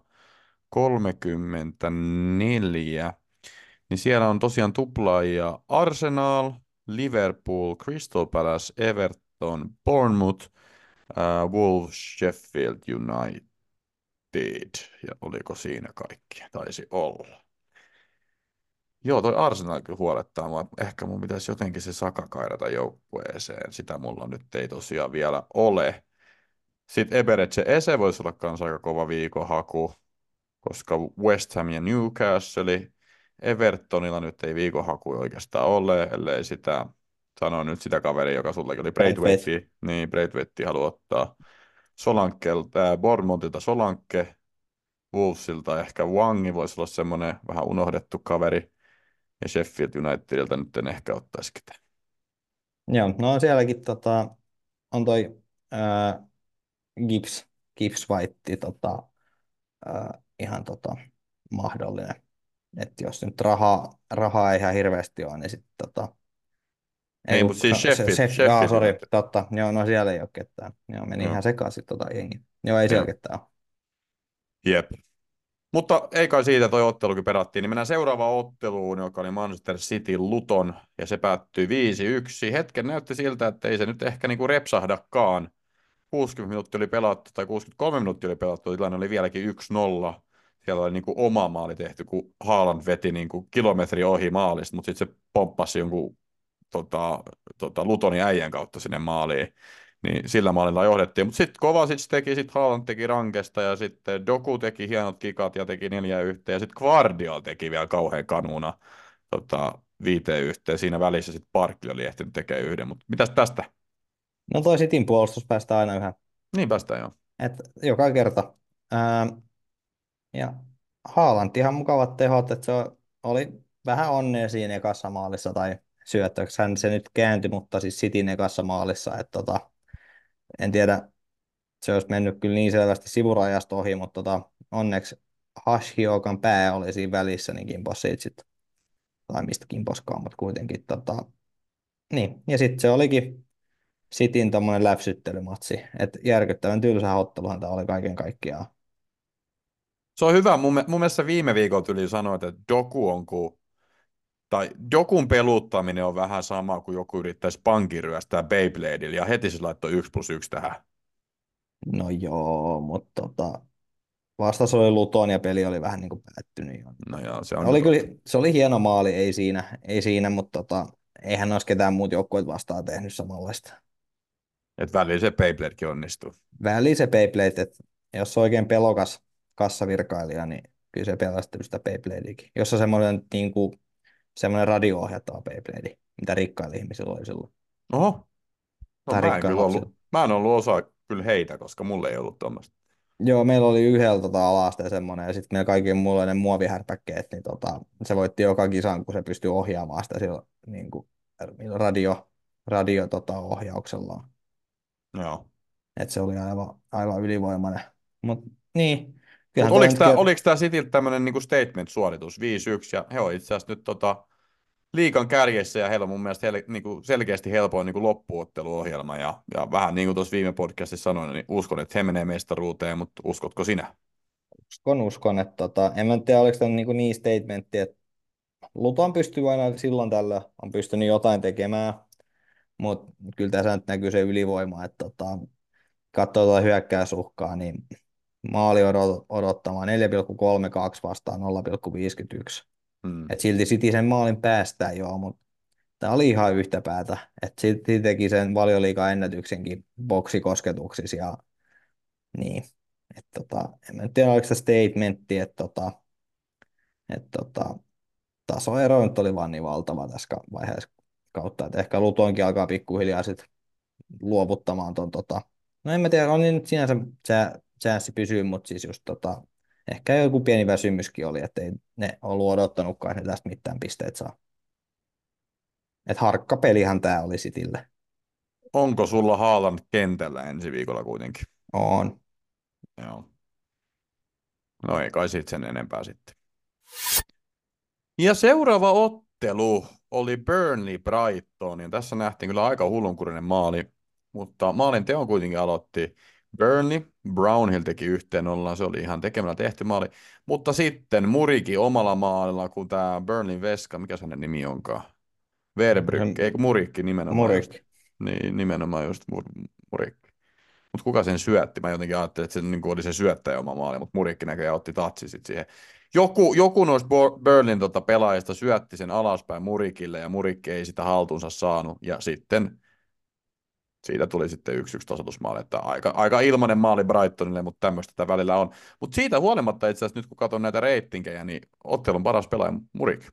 kolmekymmentäneljä. Niin siellä on tosiaan tuplaajia Arsenal, Liverpool, Crystal Palace, Everton, Bournemouth, äh, Wolves, Sheffield United. Ja oliko siinä kaikki? Taisi olla. Joo, toi Arsenal kyllä huolettaa mua. Ehkä mun pitäisi jotenkin se Saka kairata joukkueeseen. Sitä mulla nyt ei tosiaan vielä ole. Sitten Ebereche Ese voisi olla kans aika kova viikonhaku, koska West Ham ja Newcastle, Evertonilla nyt ei viikonhaku oikeastaan ole, ellei sitä, sano nyt sitä kaveria, joka sullakin oli Braithwaite. Braithwaite, niin Braithwaite haluaa ottaa Solankelta, äh, Bournemouthilta Solanke, Wolvesilta ehkä Wangi voisi olla semmoinen vähän unohdettu kaveri, ja Sheffield Unitedilta nyt en ehkä ottaisi ketään. Joo, no sielläkin tota, on toi ää, Gibbs, Gibbs White tota, ää, ihan tota, mahdollinen. Että jos nyt rahaa, rahaa ei ihan hirveästi ole, niin sitten tota, ei Niin, kun, mutta siis se, Sheffield, se, jaa, Sheffield sori, United. totta, joo, no siellä ei ole ketään. Joo, meni Joo, ihan sekaisin tota jengi. Joo, ei siellä joo. ketään ole. Jep. Mutta ei kai siitä toi ottelukin perattiin, niin mennään seuraavaan otteluun, joka oli Manchester City Luton, ja se päättyi viisi yksi. Hetken näytti siltä, että ei se nyt ehkä niinku repsahdakaan. kuusikymmentä minuuttia oli pelattu, tai kuusikymmentäkolme minuuttia oli pelattu, tilanne oli vieläkin yksi nolla. Siellä oli niinku oma maali tehty, kun Haaland veti niinku kilometri ohi maalista, mutta sitten se pomppasi jonkun tota, tota, Lutonin äijän kautta sinne maaliin. Niin sillä maalilla johdettiin. Mutta sitten Kovacic teki, sitten Haaland teki rankesta ja sitten Doku teki hienot kikat ja teki neljä yhteen. Ja sitten Guardiol teki vielä kauhean kanuna tota, viiteen yhteen. Siinä välissä sitten Parkli oli ehtinyt tekemään yhden. Mutta mitäs tästä? No toi Cityn puolustus päästään aina yhä. Niin päästään jo. Et joka kerta. Ää, ja Haaland ihan mukavat tehot, että se oli vähän onnea siinä ekassa maalissa tai syöttöksessä. Se nyt kääntyi, mutta siis Cityn ekassa maalissa. Että tota, en tiedä, se olisi mennyt kyllä niin selvästi sivurajasta ohi, mutta tota, onneksi Hashiokan pää oli siinä välissä, niin kimposi siitä sit, tai mistä kimposkaan, mutta kuitenkin. Tota, niin, ja sitten se olikin Cityn tommonen läpsyttelymatsi, että järkyttävän tylsä otteluhan tämä oli kaiken kaikkiaan. Se on hyvä. Mun, mun mielestä viime viikolla tuli sanoa, että Doku on kuin, tai Dokun peluttaminen on vähän sama kuin joku yrittäisi pankin ryöstää Beybladeilla ja heti se laittoi yksi plus yksi tähän. No joo, mutta tota, vastaus oli Luton ja peli oli vähän niin kuin päättynyt jo. No joo, se Se on oli, nyt kyllä, totta. se oli hieno maali, ei siinä, ei siinä mutta tota, eihän olisi ketään muut joukkueet vastaan tehnyt samanlaista. Että välillä se Beybladekin onnistuu. Väli se Beyblade, että jos on oikein pelokas kassavirkailija, niin kyllä se pelastaa sitä Beybladeakin. Jos on semmoinen, niin kuin, semmoinen radio-ohjattava Beyblade, mitä rikkailla ihmisillä oli silloin. Oho, no Tai mä en rikkailla kyllä lapsilla. ollut, mä en ollut osa kyllä heitä, koska mulle ei ollut tuommoista. Joo, meillä oli yhdellä tota, alasta semmoinen, ja sitten meillä kaikilla muilla oli ne muovihärpäkkeet, niin tota, se voitti joka kisan, kun se pystyi ohjaamaan sitä sillä, niin kuin, radio, radio tota, ohjauksellaan. Joo. Et se oli aivan, aivan ylivoimainen. Mutta niin, kyllähän Mutta toi oliko nytkin tämä on. oliko tää Cityltä tämmöinen niinku statement-suoritus viisi yksi, ja he on itse asiassa nyt tota, liigan kärjessä, ja heillä on mun mielestä hel, niinku selkeästi helpoin niinku loppuotteluohjelma, ja, ja vähän niin kuin tuossa viime podcastissa sanoin, niin uskon, että he menee mestaruuteen, mutta uskotko sinä? Uskon, uskon, että tota, en mä tiedä, oliko tämä niin, niin statementti, että Luton pystyy aina silloin tällä, on pystynyt jotain tekemään, mutta kyllä tässä nyt näkyy se ylivoima, että tota, katsoo tuota hyökkäysuhkaa, niin maali odot- odottamaan neljä pilkku kolmekymmentäkaksi vastaan nolla pilkku viisikymmentäyksi. Hmm. Et silti City sen maalin päästään joo, mutta tämä oli ihan yhtä päätä. Et City teki sen Valioliigan ennätyksenkin boksikosketuksissa ja niin. Et tota, en mä nyt tiedä, oliko se statementti, että tota, et tota, tasoero nyt oli vaan niin valtava tässä ka- vaiheessa kautta, että ehkä Lutonkin alkaa pikkuhiljaa sit luovuttamaan ton tota. No en mä tiedä, on niin nyt sinänsä sä- chanssi pysyy, mutta siis just tota, ehkä joku pieni väsymyskin oli, että ei ne ollut odottanutkaan, että ne tästä mitään pisteet saa. Et harkkapelihan tää oli Citylle. Onko sulla Haaland kentällä ensi viikolla kuitenkin? On. Joo. No ei kai siitä sen enempää sitten. Ja seuraava ottelu oli Burnley Brighton, ja tässä nähtiin kyllä aika hullunkurinen maali, mutta maalin teon kuitenkin aloitti Burnley. Brownhill teki yhteen nollaan, se oli ihan tekemällä tehty maali, mutta sitten Muriki omalla maalilla, kun tämä Burnley veska, mikä sen nimi onkaan? Verbrygge, eikö Murikki nimenomaan just, Murik. niin nimenomaan just Mur, Murikki. Mutta kuka sen syötti? Mä jotenkin ajattelin, että se niin oli se syöttäjä oma maali, mutta Murikki näköjään otti tatsi sit siihen. Joku, joku noista Berlin tota pelaajista syötti sen alaspäin Murikille, ja Murikki ei sitä haltuunsa saanut, ja sitten siitä tuli sitten yksi yksi tasoitusmaali, että aika, aika ilmainen maali Brightonille, mutta tämmöistä tätä välillä on. Mutta siitä huolimatta itse asiassa nyt kun katson näitä reitingejä, niin ottelun paras pelaaja Murik.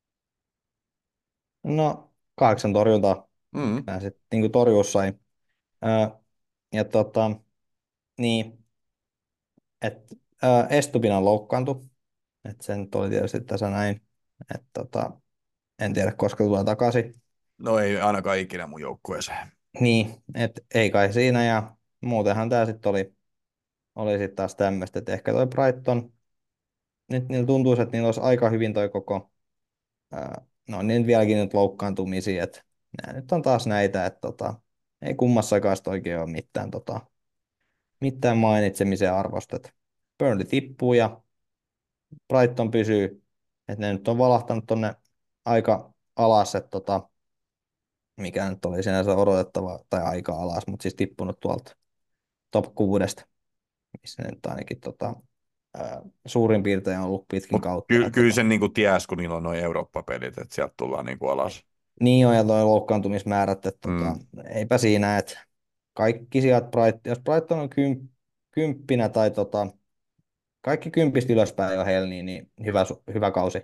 No, kahdeksan torjuntaa. Mm. Mä sitten niin torjuu sai. Öö, ja tota, niin, että Estupina loukkaantui. Että se nyt oli tietysti tässä näin. Että tota, en tiedä, koska tulee takaisin. No ei ainakaan ikinä mun joukkueeseen. Niin, et ei kai siinä ja muutenhan tämä sitten oli, oli sitten taas tämmöistä, että ehkä toi Brighton, nyt niillä tuntuisi, että niillä olisi aika hyvin toi koko, ää, no niin vieläkin nyt loukkaantumisia, että nämä nyt on taas näitä, että tota, ei kummassakaan sit oikein ole mitään, tota, mitään mainitsemisen arvosta, että Burnley tippuu ja Brighton pysyy, että ne nyt on valahtanut tonne aika alas, että tota, mikä nyt oli sinänsä odotettava, tai aika alas, mutta siis tippunut tuolta top kuudesta, missä ne nyt ainakin tota, ää, suurin piirtein on ollut pitkin Mutta kautta. ky- Et, kyllä tota, sen niinku ties, kun niillä on noin Eurooppa-pelit, että sieltä tullaan niinku alas. niin on ja toi loukkaantumismäärät, että tota, Mm. eipä siinä, että kaikki sieltä, Bright, jos Brighton on kym, kymppinä tai tota, kaikki kympistä ylöspäin jo heillä, niin, niin hyvä, su- hyvä kausi.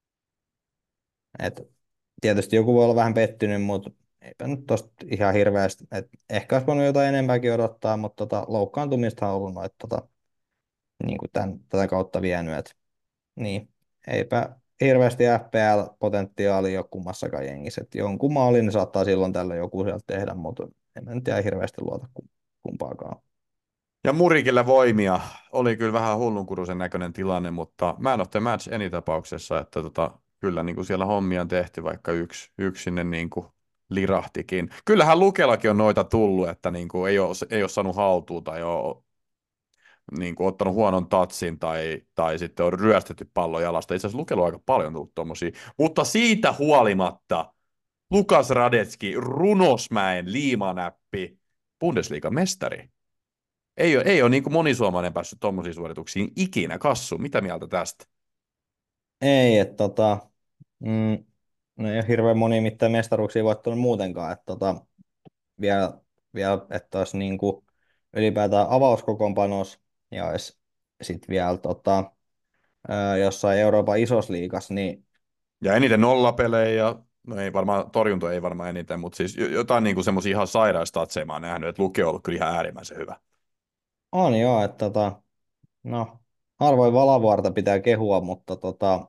Et tietysti joku voi olla vähän pettynyt, mutta eipä nyt tosta ihan hirveästi. Et ehkä olisi voinut jotain enemmänkin odottaa, mutta tota, loukkaantumista on ollut noita tota, niin kuin tämän, tätä kautta vienyt. Et, niin, eipä hirveästi F P L-potentiaalia ole kummassakaan jengissä. Et jonkun maalin ne saattaa silloin tällä joku sieltä tehdä, mutta en mä nyt ihan hirveästi luota kum- kumpaakaan. Ja Murikille voimia. Oli kyllä vähän hullunkuruisen näköinen tilanne, mutta man of the match eni tapauksessa, että tota, kyllä niin kuin siellä hommia on tehty, vaikka yksi, yksi sinne niin kuin lirahtikin. Kyllähän Lukellakin on noita tullut, että niin kuin ei ole, ei ole saanut haltuun tai ole niin kuin ottanut huonon tatsin tai, tai sitten on ryöstetty pallo jalasta. Itse asiassa Lukella on aika paljon tullut tommosia. Mutta siitä huolimatta Lukas Radetski, Runosmäen liimanäppi, Bundesliigan mestari. Ei ole, ei ole niin kuin moni suomalainen päässyt tuommoisiin suorituksiin ikinä. Kassu, mitä mieltä tästä? Ei, että tota, mm, no ei ole hirveän moni mitään mestaruuksia voittanut muutenkaan. Että tota, vielä, vielä että olisi niin kuin ylipäätään avauskokoonpanos ja olisi sitten vielä tota, ää, jossain Euroopan isossa liigassa, niin Ja eniten nollapelejä, no ei varmaan, torjunto ei varmaan eniten, mutta siis jotain niin kuin semmoisia ihan sairaistatseja mä oon nähnyt, että Luke on ollut kyllä ihan äärimmäisen hyvä. on joo, että tota, no, harvoin Valavuorta pitää kehua, mutta tota,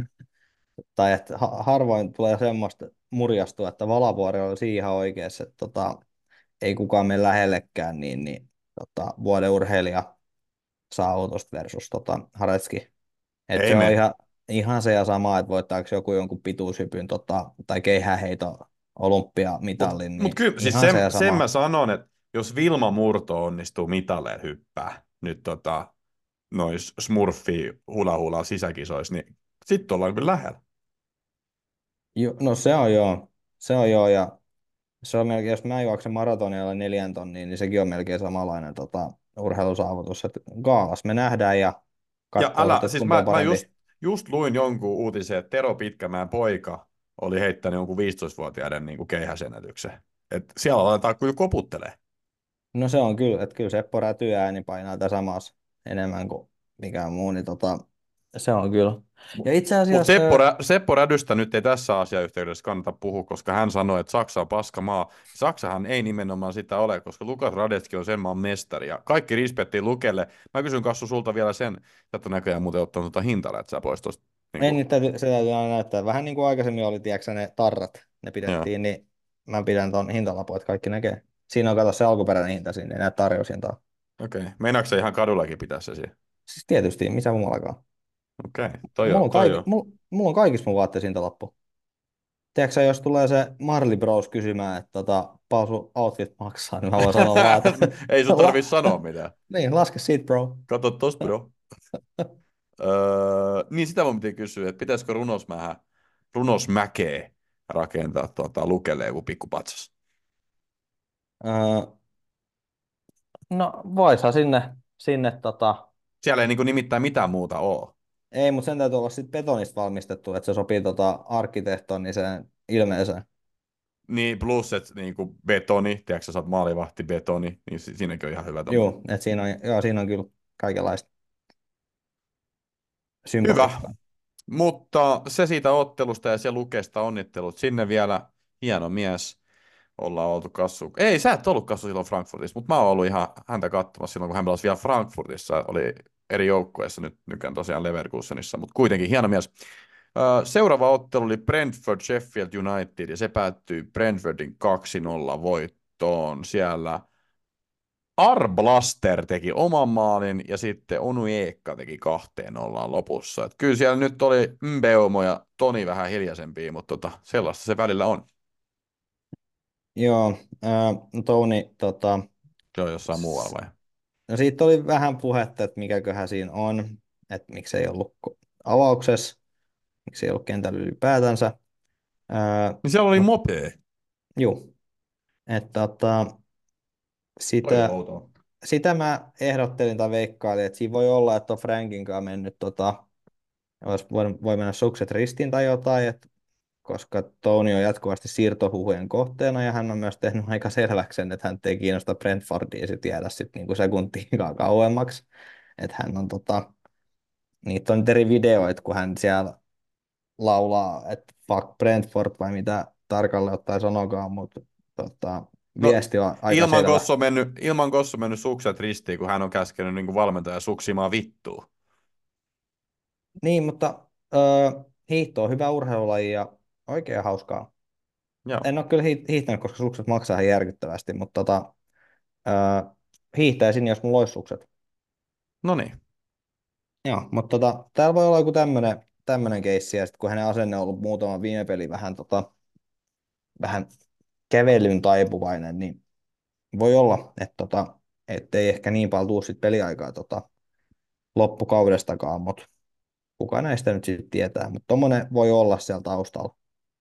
tai että ha- harvoin tulee semmoista murjastua, että Valavuori oli ihan oikeassa, että tota, ei kukaan mene lähellekään, niin, niin tota, vuoden urheilija saavutusta versus tota, Haretski. Että Ei se on me. ihan, ihan se ja sama, että voittaako joku jonkun pituushypyn tota, tai keihäänheiton Mutta olympiamitalin, mut niin kyllä, siis ihan se sen, ja sen mä sama. sanon, että jos Vilma Murto onnistuu mitaleen hyppää nyt tota, nois Smurfi hula hula sisäkisoissa, niin sitten ollaan kyllä lähellä. Jo, no se on joo, se on joo, ja se on melkein, jos mä juoksen maratonilla neljän tonniin, niin sekin on melkein samanlainen tota, urheilusaavutus. Et gaalas me nähdään ja Ja katsoo älä, sitten, että siis kumpi on mä, mä just, parempi. just luin jonkun uutisen, että Tero Pitkämäen poika oli heittänyt jonkun viisitoistavuotiaiden niin keihäsennätyksen. Et siellä aletaan kyllä koputtelee. No se on kyllä, että kyllä Seppo Räty ääni painaa tässä samassa enemmän kuin mikään muu, niin tota, se on kyllä. Ja itse Mutta asiassa, Seppo, Rä- Seppo Rädystä nyt ei tässä asiayhteydessä kannata puhua, koska hän sanoi, että Saksa on paska maa. Saksahan ei nimenomaan sitä ole, koska Lukas Radetski on sen maan mestari. Ja kaikki respekti Lukelle. Mä kysyn Kassu sulta vielä sen, että näköjään muuten ottanut tuota hintalätsää pois tuosta. Niin en kuin, nyt täytyy, se täytyy aina näyttää. Vähän niin kuin aikaisemmin oli, tiedätkö, ne tarrat, ne joo. pidettiin, niin mä pidän ton hintalapun, että kaikki näkee. Siinä on kato se alkuperäinen hinta sinne, näitä tarjoushintaa. Okei. Okay. Meinaatko se ihan kadullakin pitää se siellä? Siis tietysti, missä muuallakaan. Okei. Okay. Toi Mulla on, on, toi kaik, on. mulla, mulla on kaikissa mun vaatteissa hintalappu. Tiedätkö, sä, jos tulee se Marley Bros kysymään, että tota, paljon sun outfit maksaa, niin mä voin sanoa vaan, että Ei sun la, tarvitse sanoa mitään. niin, laske siitä, bro. Kato tosta, bro. Öö, niin sitä mun piti kysyä, että pitäisikö runosmähä, runosmäkeä rakentaa tuota, Lukelle joku pikkupatsas. Öö, no, voisihan sinne, sinne tota, Siellä ei niinku nimittäin mitään muuta ole. ei, mutta sen täytyy olla sitten betonista valmistettu, että se sopii tota arkkitehtoniseen ilmeeseen. Niin plus, että niinku betoni, tiedätkö sä oot maalivahti betoni, niin si- siinäkin on ihan hyvä tommonen. Joo, että siinä on, joo, siinä on kyllä kaikenlaista Hyvä, symboliikkaa. mutta se siitä ottelusta ja se Lukesta onnittelut. Sinne vielä hieno mies. Ollaan oltu kassu. Ei, sä et ollut kassu silloin Frankfurtissa, mutta mä oon ollut ihan häntä katsomassa silloin, kun hän pelasi vielä Frankfurtissa. Oli eri joukkueessa nyt nykyään tosiaan Leverkusenissa, mutta kuitenkin hieno mies. Ö, Seuraava ottelu oli Brentford Sheffield United ja se päättyi Brentfordin kaksi nolla voittoon. voittoon siellä. Arblaster teki oman maalin ja sitten Onu Eekka teki kahteen nollaan lopussa. Et kyllä siellä nyt oli Mbeumo ja Toni vähän hiljaisempia, mutta tota, sellaista se välillä on. Joo, ää, Touni, tota, Se on jossain muualla vai? no siitä oli vähän puhetta, että mikäköhän siinä on, että miksi ei ollut ko- avauksessa, miksi ei ollut kentällä ylipäätänsä. Ää, Niin siellä oli mut, Mope. juu, että tota, Toi on sitä, outoa. sitä mä ehdottelin tai veikkailin, että siinä voi olla, että on Frankin kanssa mennyt, tota, olisi voi, voi mennä sukset ristiin tai jotain, että koska Tony on jatkuvasti siirtohuhujen kohteena ja hän on myös tehnyt aika selväksi sen, että hän ei kiinnosta Brentfordia sit jäädä sit niinku sekuntiinkaan kauemmaksi. Että hän on tota, niitä on nyt eri videoita, kun hän siellä laulaa, että fuck Brentford vai mitä tarkalleen ottaen sanokaan, mutta tota, No, viesti on aika ilman selvä. Kosso on mennyt, ilman Kosso on mennyt sukset ristiin, kun hän on käskenyt niin kuin valmentaja suksimaan vittuun. Niin, mutta öö, hiihto on hyvä urheilulaji ja oikein hauskaa. Joo, En ole kyllä hiih- hiihtänyt, koska sukset maksaa ihan järkyttävästi, mutta tota, öö, hiihtäisin, jos mulla olisi sukset. no niin. Joo, mutta tota, täällä voi olla joku tämmönen, tämmönen keissi, ja sitten kun hänen asenne on ollut muutama viime peli vähän, tota, vähän kävelyyn taipuvainen, niin voi olla, että tota, ei ehkä niin paljon tuu sit peliaikaa tota, loppukaudestakaan, mutta kuka näistä nyt sitten tietää. Mutta tommonen voi olla siellä taustalla.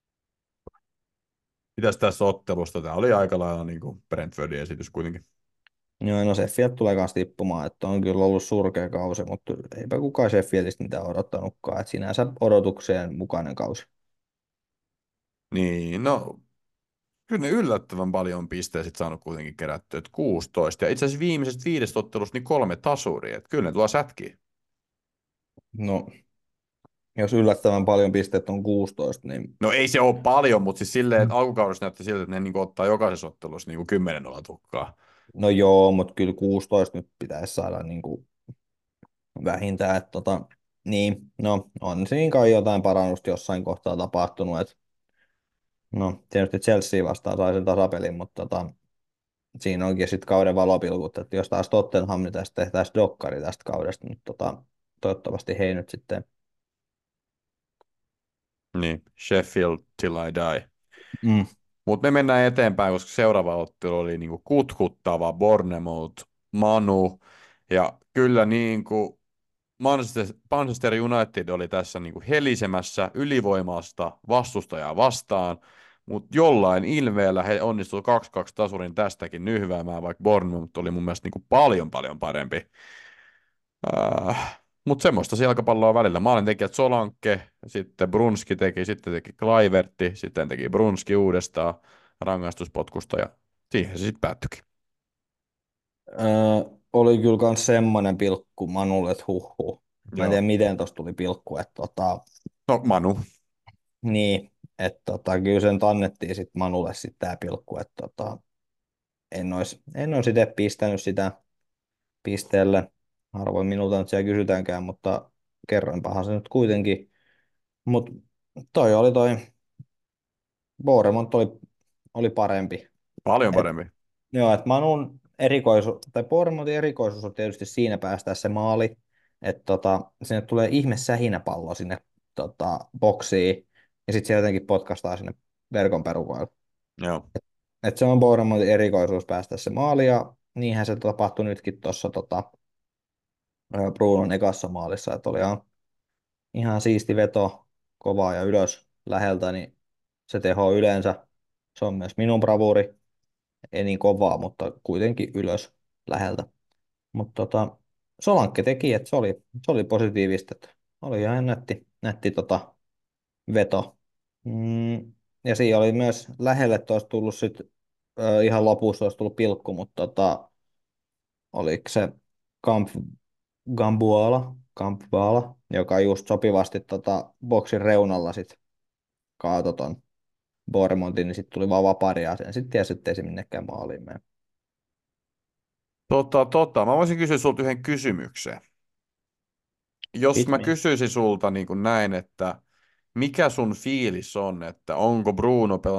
Mitäs tässä ottelusta? Tämä oli aika lailla niin kuin Brentfordin esitys kuitenkin. Joo, no Sheffield tulee kanssa tippumaan, että on kyllä ollut surkea kausi, mutta eipä kukaan Sheffieldistä mitään odottanutkaan, että sinänsä odotukseen mukainen kausi. Niin, no kyllä ne yllättävän paljon pisteitä sit saanut kuitenkin kerättyä, että kuusitoista. Ja itse asiassa viimeisestä viidestä ottelusta niin kolme tasuria, että kyllä ne tuo sätkiä. No, jos yllättävän paljon pisteet on kuusitoista, niin No ei se ole paljon, mutta siis silleen, että alkukaudessa näytti siltä, että ne niin ottaa jokaisessa ottelussa niin kymmenen nolla tukkaa. no joo, mutta kyllä kuusitoista nyt pitäisi saada niin kuin vähintään, että tota, niin, no on siinä kai jotain parannusta jossain kohtaa tapahtunut, että no tietysti Chelsea vastaan sai sen tasapelin, mutta tota, siinä onkin sitten kauden valopilkut, että jos taas Tottenham niin tästä tehtäisiin dokkari tästä kaudesta, mutta tota, toivottavasti he nyt sitten. Niin, Sheffield till I die. Mm. Mutta me mennään eteenpäin, koska seuraava ottelu oli niinku kutkuttava Bournemouth, Manu. Ja kyllä niinku Manchester, Manchester United oli tässä niinku helisemässä ylivoimasta vastustajaa vastaan, mutta jollain ilveellä he onnistuivat kaksi kaksi tasurin tästäkin nyhväämään, vaikka Bournemouth oli mun mielestä niinku paljon paljon parempi. Äh, mutta semmoista se jalkapalloa välillä. Maalintekijät Solanke, sitten Brunski teki, sitten teki Kluivertti, sitten teki Brunski uudestaan rangaistuspotkusta ja siihen se sitten päättyikin. Öö, oli kyllä myös semmoinen pilkku Manulle, että huh huh. Mä en tiedä, Joo. miten tuossa tuli pilkku, että tota, No Manu. niin, että tota, kyllä sen annettiin sitten Manulle sitten tämä pilkku, että tota, en olisi en ois itse pistänyt sitä pisteelle. Harvoin minulta nyt siellä kysytäänkään, mutta kerroinpahan se nyt kuitenkin. Mutta toi oli toi, Bournemouth oli, oli parempi. Paljon Et, parempi. joo, että Manun erikoisuus, tai Bournemouthin erikoisuus on tietysti siinä päästä se maali, että tota, sinne tulee ihme sähinäpallo sinne tota, boksiin, ja sitten se jotenkin potkastaa sinne verkon perukoille. Joo. Et se on Bournemouthin erikoisuus päästä se maali, ja niinhän se tapahtui nytkin tuossa tota, Brunon ekassa maalissa, että oli ihan, ihan siisti veto kovaa ja ylös läheltä, niin se teho yleensä, se on myös minun bravuri, ei niin kovaa, mutta kuitenkin ylös läheltä. Mutta tota, Solankke teki, että se oli, se oli positiivista, että oli ihan nätti, nätti tota veto. Mm, ja siinä oli myös lähelle, että olisi tullut sit, ö, ihan lopussa olisi tullut pilkku, mutta tota, oliko se Camp Gambuala, Kampvaala, joka just sopivasti tota boksin reunalla sit kaatoi ton Bournemouthin, niin sitten tuli vaan vapari ja sen sitten tiesi, ettei se minnekään maaliin mene. Tota, tota, mä voisin kysyä sulta yhden kysymyksen. Jos Hit mä me. kysyisin sulta niin kuin näin, että mikä sun fiilis on, että onko Bruno pelannut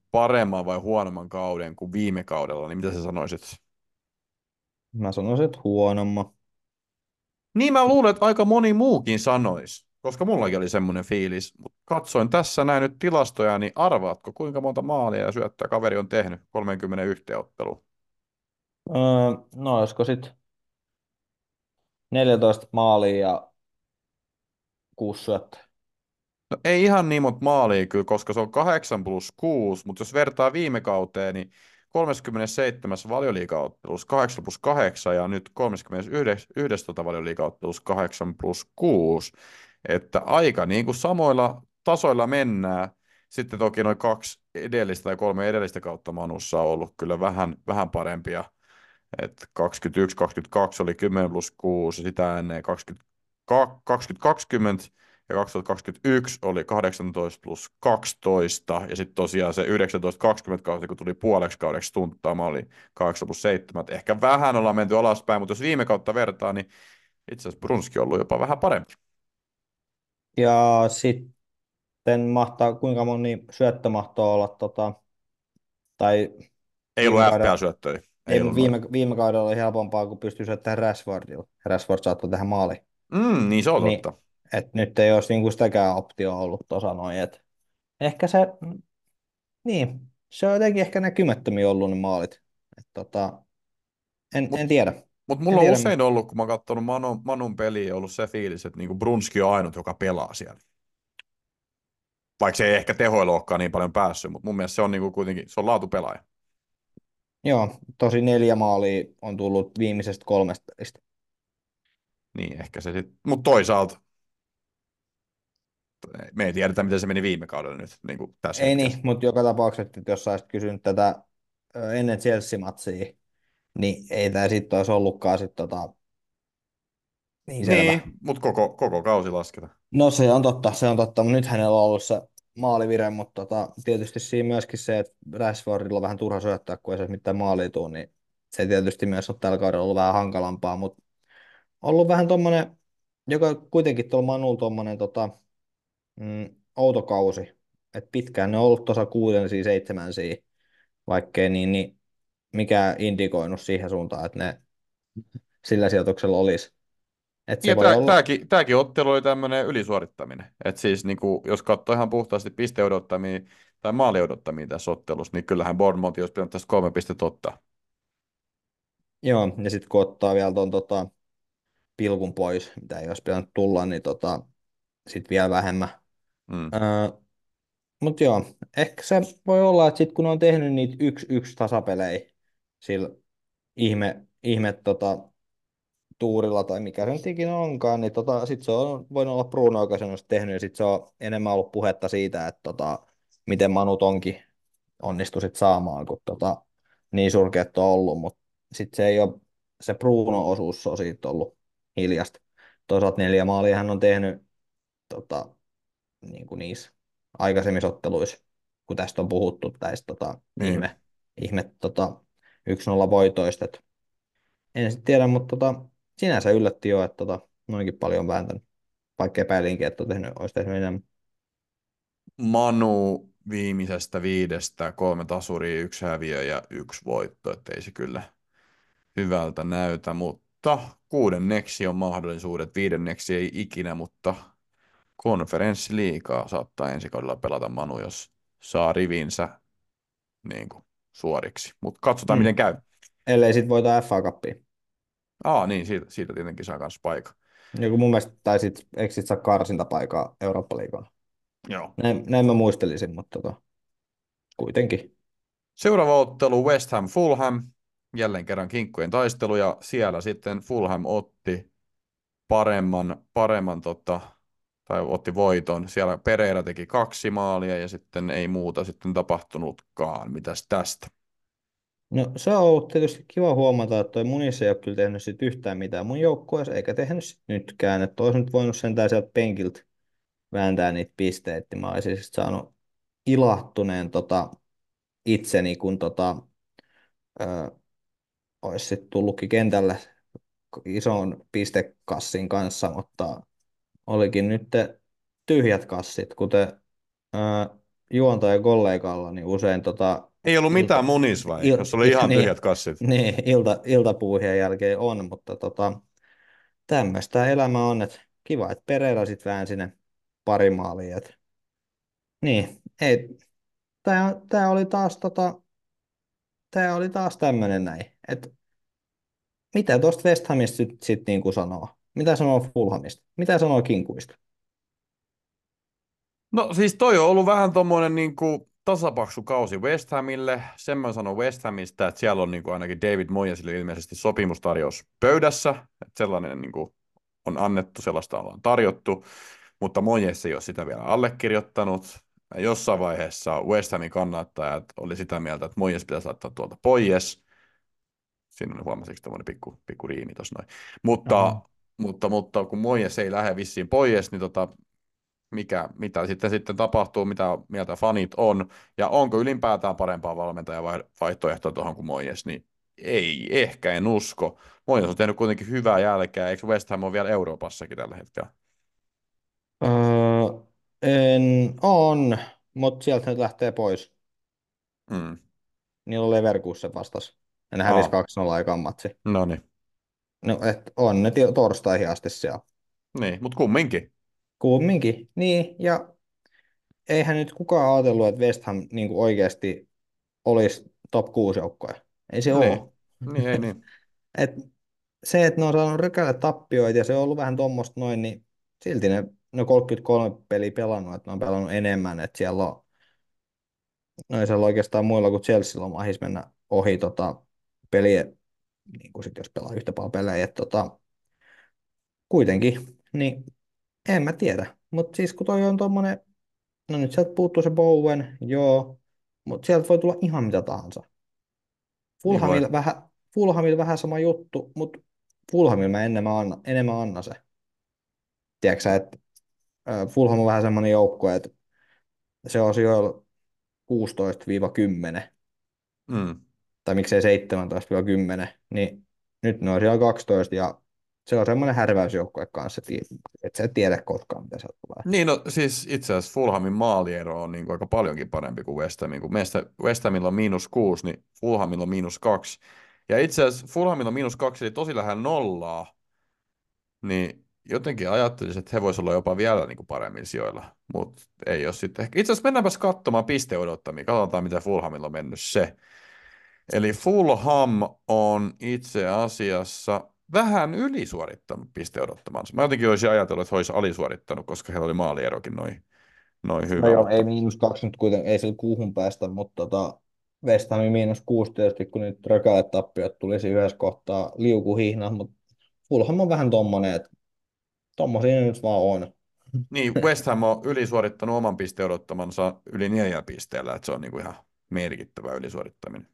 paremman vai huonomman kauden kuin viime kaudella, niin mitä sä sanoisit? Mä sanoisin, että huonomma. Niin mä luulen, että aika moni muukin sanoisi, koska mullakin oli semmoinen fiilis. Mutta katsoin tässä näin nyt tilastoja, niin arvaatko, kuinka monta maalia ja syöttöä kaveri on tehnyt kolmekymmentäyksi otteluun? Öö, no olisiko sitten neljätoista maalia ja kuusi syöttöä? No ei ihan niin monta maalia kyllä, koska se on kahdeksan plus kuusi, mutta jos vertaa viime kauteen, niin kolmekymmentäseitsemän valioliigaottelussa kahdeksan plus kahdeksan ja nyt kolmekymmentäyksi tota valioliigaottelussa kahdeksan plus kuusi. Että aika niin kuin samoilla tasoilla mennään. Sitten toki noin kaksi edellistä tai kolme edellistä kautta Manussa on ollut kyllä vähän, vähän parempia. Et kaksikymmentäyksi kaksikymmentäkaksi oli kymmenen plus kuusi, ja sitä ennen kaksikymmentä, kaksikymmentä kaksikymmentä ja kaksituhattakaksikymmentäyksi oli kahdeksantoista plus kaksitoista, ja sitten tosiaan se yhdeksäntoista kaksikymmentä kausi, kun tuli puoleksi kaudeksi stunttaamaan, oli kahdeksan plus seitsemän. Ehkä vähän ollaan menty alaspäin, mutta jos viime kautta vertaa, niin itse asiassa Brunski on ollut jopa vähän parempi. Ja sitten mahtaa, kuinka moni syöttö mahtoo olla, tota, tai Ei ollut viime kaudella, F P L-syöttöjä, ei, ei mut ollut noin. viime, viime kaudella oli helpompaa, kun pystyi syöttämään Rashfordilla. Rashford saattoi tehdä maali. Mm, niin se on Niin, totta. et nyt ei olisi niinku sitäkään optioa ollut tuossa noin. Et ehkä se, niin, se on jotenkin ehkä näkymättömiä ollut ne maalit. Et tota, en, en Mutta tiedä. mut mut En mulla on tiedä. usein ollut, kun mä oon katsonut Manun, Manun peliä, ollut se fiilis, että niinku Brunski on ainut, joka pelaa siellä. Vaikka se ei ehkä tehoilla olekaan niin paljon päässyt, mutta mun mielestä se on niinku kuitenkin, se on laatupelaaja. Joo, tosi neljä maalia on tullut viimeisestä kolmesta pelistä. Niin ehkä se sitten, mutta toisaalta me ei tiedetä, miten se meni viime kaudella nyt niin kuin tässä Ei hetkessä. niin, mutta joka tapauksessa, että jos sä olisit kysynyt tätä ö, ennen Chelsea-matsia, niin ei tämä sitten olisi ollutkaan sit tota, niin selvä. Niin, mutta koko, koko kausi lasketaan. No se on totta, se on totta, mutta nyt hänellä on ollut se maalivire, mutta tota, tietysti siinä myöskin se, että Rashfordilla on vähän turha syöttää, kun ei se mitään maalia tule, niin se tietysti myös on tällä kaudella ollut vähän hankalampaa, mutta ollut vähän tommonen, joka kuitenkin tuolla Manulla tommonen tota, mm, outo kausi, että pitkään ne on ollut tuossa kuudensia, seitsemänsiä, vaikkei niin, niin mikä indikoinut siihen suuntaan, että ne sillä sijoituksella olisi. Että Ja se voi olla, tämäkin, tämäkin ottelu oli tämmöinen ylisuorittaminen. Että siis niin kuin, jos katsoo ihan puhtaasti pisteodottamia tai maaliodottamia tässä ottelussa, niin kyllähän Bournemouth olisi pitänyt tästä kolme pistettä ottaa. joo, ja sitten kun ottaa vielä tuon tota, pilkun pois, mitä ei olisi pitänyt tulla, niin tota, sitten vielä vähemmän. Mm. Öö, mutta joo, ehkä se voi olla, että sitten kun ne on tehnyt niitä yksi yksi tasapelejä sillä ihme, ihme tota, tuurilla tai mikä se nyt ikinä onkaan, niin tota, sitten se on voinut olla Bruno, joka sen olisi tehnyt, ja sitten se on enemmän ollut puhetta siitä, että tota, miten Manu tonkin onnistui sit saamaan, kun tota, niin surkeat on ollut, mutta sitten se ei ole, se Bruno-osuus on siitä ollut hiljasta. Toisaalta neljä maalia hän on tehnyt tota, niin kuin niissä aikaisemmissa otteluissa, kun tästä on puhuttu, näistä tota, Niin. ihme, ihme tota, yksi nolla voitoista. Et en sitten tiedä, mutta tota, sinänsä yllätti jo, että tota, noinkin paljon on vääntänyt, vaikka epäilinkin, että on tehnyt, olisi tehnyt enemmän. Manu viimeisestä viidestä kolme tasuria, yksi häviö ja yksi voitto, että ei se kyllä hyvältä näytä, mutta kuudenneksi on mahdollisuudet, viidenneksi ei ikinä, mutta konferenssiliigaa saattaa ensi kaudella pelata Manu, jos saa rivinsä niin kuin, suoriksi. Mutta katsotaan, miten Mm. käy. Ellei sitten voita F A Cupia. Aa, niin, siitä, siitä tietenkin saa myös paikka. Joku mun mielestä, tai sit, eikö sit saa karsintapaikaa Eurooppa-liigaan? Joo. Näin, näin mä muistelisin, mutta tota, kuitenkin. Seuraava ottelu West Ham Fulham, jälleen kerran kinkkujen taistelu, ja siellä sitten Fulham otti paremman, paremman tota, tai otti voiton. Siellä Pereira teki kaksi maalia, ja sitten ei muuta sitten tapahtunutkaan. Mitäs tästä? No se on ollut tietysti kiva huomata, että toi Munissa ei ole kyllä tehnyt sit yhtään mitään mun joukkueessa, eikä tehnyt sit nytkään. Että olisi nyt voinut sentään sieltä penkiltä vääntää niitä pisteitä, niin mä olisin sit saanut ilahtuneen tota, itseni, kun tota, ö, olisi sitten tullutkin kentälle ison pistekassin kanssa, mutta olikin nyt tyhjät kassit, kuten ö, juontaja kollegalla niin usein tota, Ei ollut mitään ilta, munis vai? il, Jos oli ihan tyhjät niin, kassit. niin, ilta, iltapuuhien jälkeen on, mutta tota, tämmöistä elämä on, että kiva, että Pereira sit väänsi ne pari maalia. Et, niin, ei, tää, tää oli taas tota, tää oli taas tämmönen näin, että mitä tuosta West Hamista sit, sit niinku sanoo? Mitä sanoo Fulhamista? Mitä sanoo Kinkuista? No siis toi on ollut vähän tommonen niinku tasapaksu kausi West Hamille. Sen mä sanon West Hamista, että siellä on niinku ainakin David Moyesille ilmeisesti sopimustarjous pöydässä. Että sellainen niinku on annettu, sellaista ollaan tarjottu. Mutta Moyes ei ole sitä vielä allekirjoittanut. Jossain vaiheessa West Hamin kannattajat oli sitä mieltä, että Moyes pitäisi laittaa tuolta pois. Siinä on huomasiko tämmöinen pikku, pikku riimi tuossa noin. Mutta, Joo. mutta, mutta kun Moyes ei lähde vissiin pois, niin tota, mikä, mitä sitten, sitten tapahtuu, mitä mieltä fanit on, ja onko ylipäätään parempaa valmentaja vai vaihtoehtoa tuohon kuin Moyes, niin ei, ehkä en usko. Moyes on tehnyt kuitenkin hyvää jälkeä, eikö West Ham ole vielä Euroopassakin tällä hetkellä? Öö, en, on, mutta sieltä nyt lähtee pois. Mm. Niillä on Leverkusen vastas. Ja ne hävisi Ah, kaksi nolla ekan matsi. no niin. No, et on ne ti- torstaihin asti siellä. Niin, mutta kumminkin. Kumminkin. Niin, ja eihän nyt kukaan ajatellut, että West Ham niin oikeasti olisi top kuusi joukkoja. Ei se Niin, ole. niin ei niin. Et se, että ne on saanut rykälle tappioita ja se on ollut vähän tuommoista noin, niin silti ne, ne kolmekymmentäkolme peliä pelannut, että ne on pelannut enemmän, että siellä on, no ei siellä oikeastaan muilla kuin Chelsea on mahis mennä ohi tota, peliä, niin kuin sit jos pelaa yhtä paljon pelejä, että tota, kuitenkin, niin en mä tiedä, mutta siis kun toi on tommonen, no nyt sieltä puuttuu se Bowen, joo, mutta sieltä voi tulla ihan mitä tahansa. Niin voi. Fulhamilla vähän, Fulhamilla vähän sama juttu, mutta Fulhamilla mä enemmän anna, enemmän anna se. Tiedätkö sä, että Ö, Fulham on vähän semmoinen joukko, että se on sijoilla kuusitoista kymmenen Mm. tai miksei seitsemäntoista kymmenen, niin nyt ne on siellä kaksitoista ja se on semmoinen härväysjoukkue kanssa, että et sä et tiedä koskaan, mitä sieltä tulee. Niin, no siis itse asiassa Fulhamin maaliero on niin kuin aika paljonkin parempi kuin West Hamin. Kun meistä West Hamilla on miinus kuusi, niin Fulhamilla on miinus kaksi. Ja itse asiassa Fulhamilla on miinus kaksi, eli tosi lähellä nollaa. Niin jotenkin ajattelisin, että he voisivat olla jopa vielä niin kuin paremmin sijoilla. Mutta ei ole sitten. Ehkä- Itse asiassa mennäänpäs katsomaan pisteodottamia. Katsotaan, miten Fulhamilla on mennyt se. Eli Fulham on itse asiassa vähän ylisuorittanut pisteodottamansa. Mä jotenkin olisin ajatellut, että he olisi alisuorittanut, koska heillä oli maalierokin noin noin No hyvä, joo, ei mutta miinus kaksi nyt kuitenkin, ei sillä kuuhun päästä, mutta tota, West Hamin miinus kuusi tietysti, kun nyt rökälle tappiot tulisi yhdessä kohtaa liukuhihna, mutta Fulham on vähän tommonen, että tommosia ne nyt vaan on. niin West Ham on ylisuorittanut oman pisteodottamansa yli neljällä pisteellä, että se on niinku ihan merkittävä ylisuorittaminen.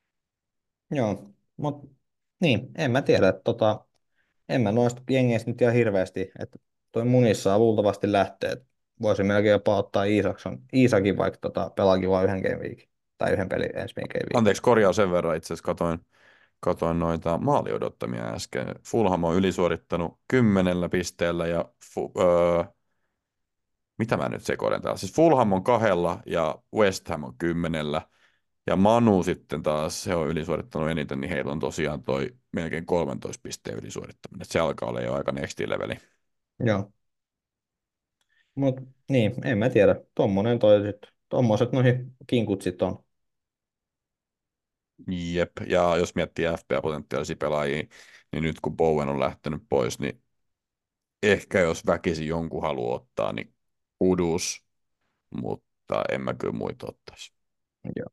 Joo, mutta niin, en mä tiedä, että tota, en mä noista jengeistä nyt ihan hirveästi, että toi munissa luultavasti lähtee, että voisi melkein jopa ottaa Iisakson, Iisakin vaikka tota, pelaakin vain yhden game weekin, tai yhden pelin ensi game weekin. Anteeksi, korjaa sen verran, itse asiassa katoin, katoin noita maaliodottamia äsken. Fulham on ylisuorittanut kymmenellä pisteellä ja fu, öö, mitä mä nyt sekoilen täällä? Siis Fulham on kahdella ja West Ham on kymmenellä. Ja Manu sitten taas, he on ylisuorittanut eniten, niin heillä on tosiaan toi melkein kolmetoista pisteen ylisuorittaminen. Et se alkaa olla jo aika next leveli. Joo, mutta niin, en mä tiedä, tommonen toi sit, tommoset noihin kinkut sit on. Jep, ja jos miettii F P A-potentiaalisia pelaajia, niin nyt kun Bowen on lähtenyt pois, niin ehkä jos väkisin jonkun haluaa ottaa, niin Kudus, mutta en mä kyllä muita ottaisi. Joo.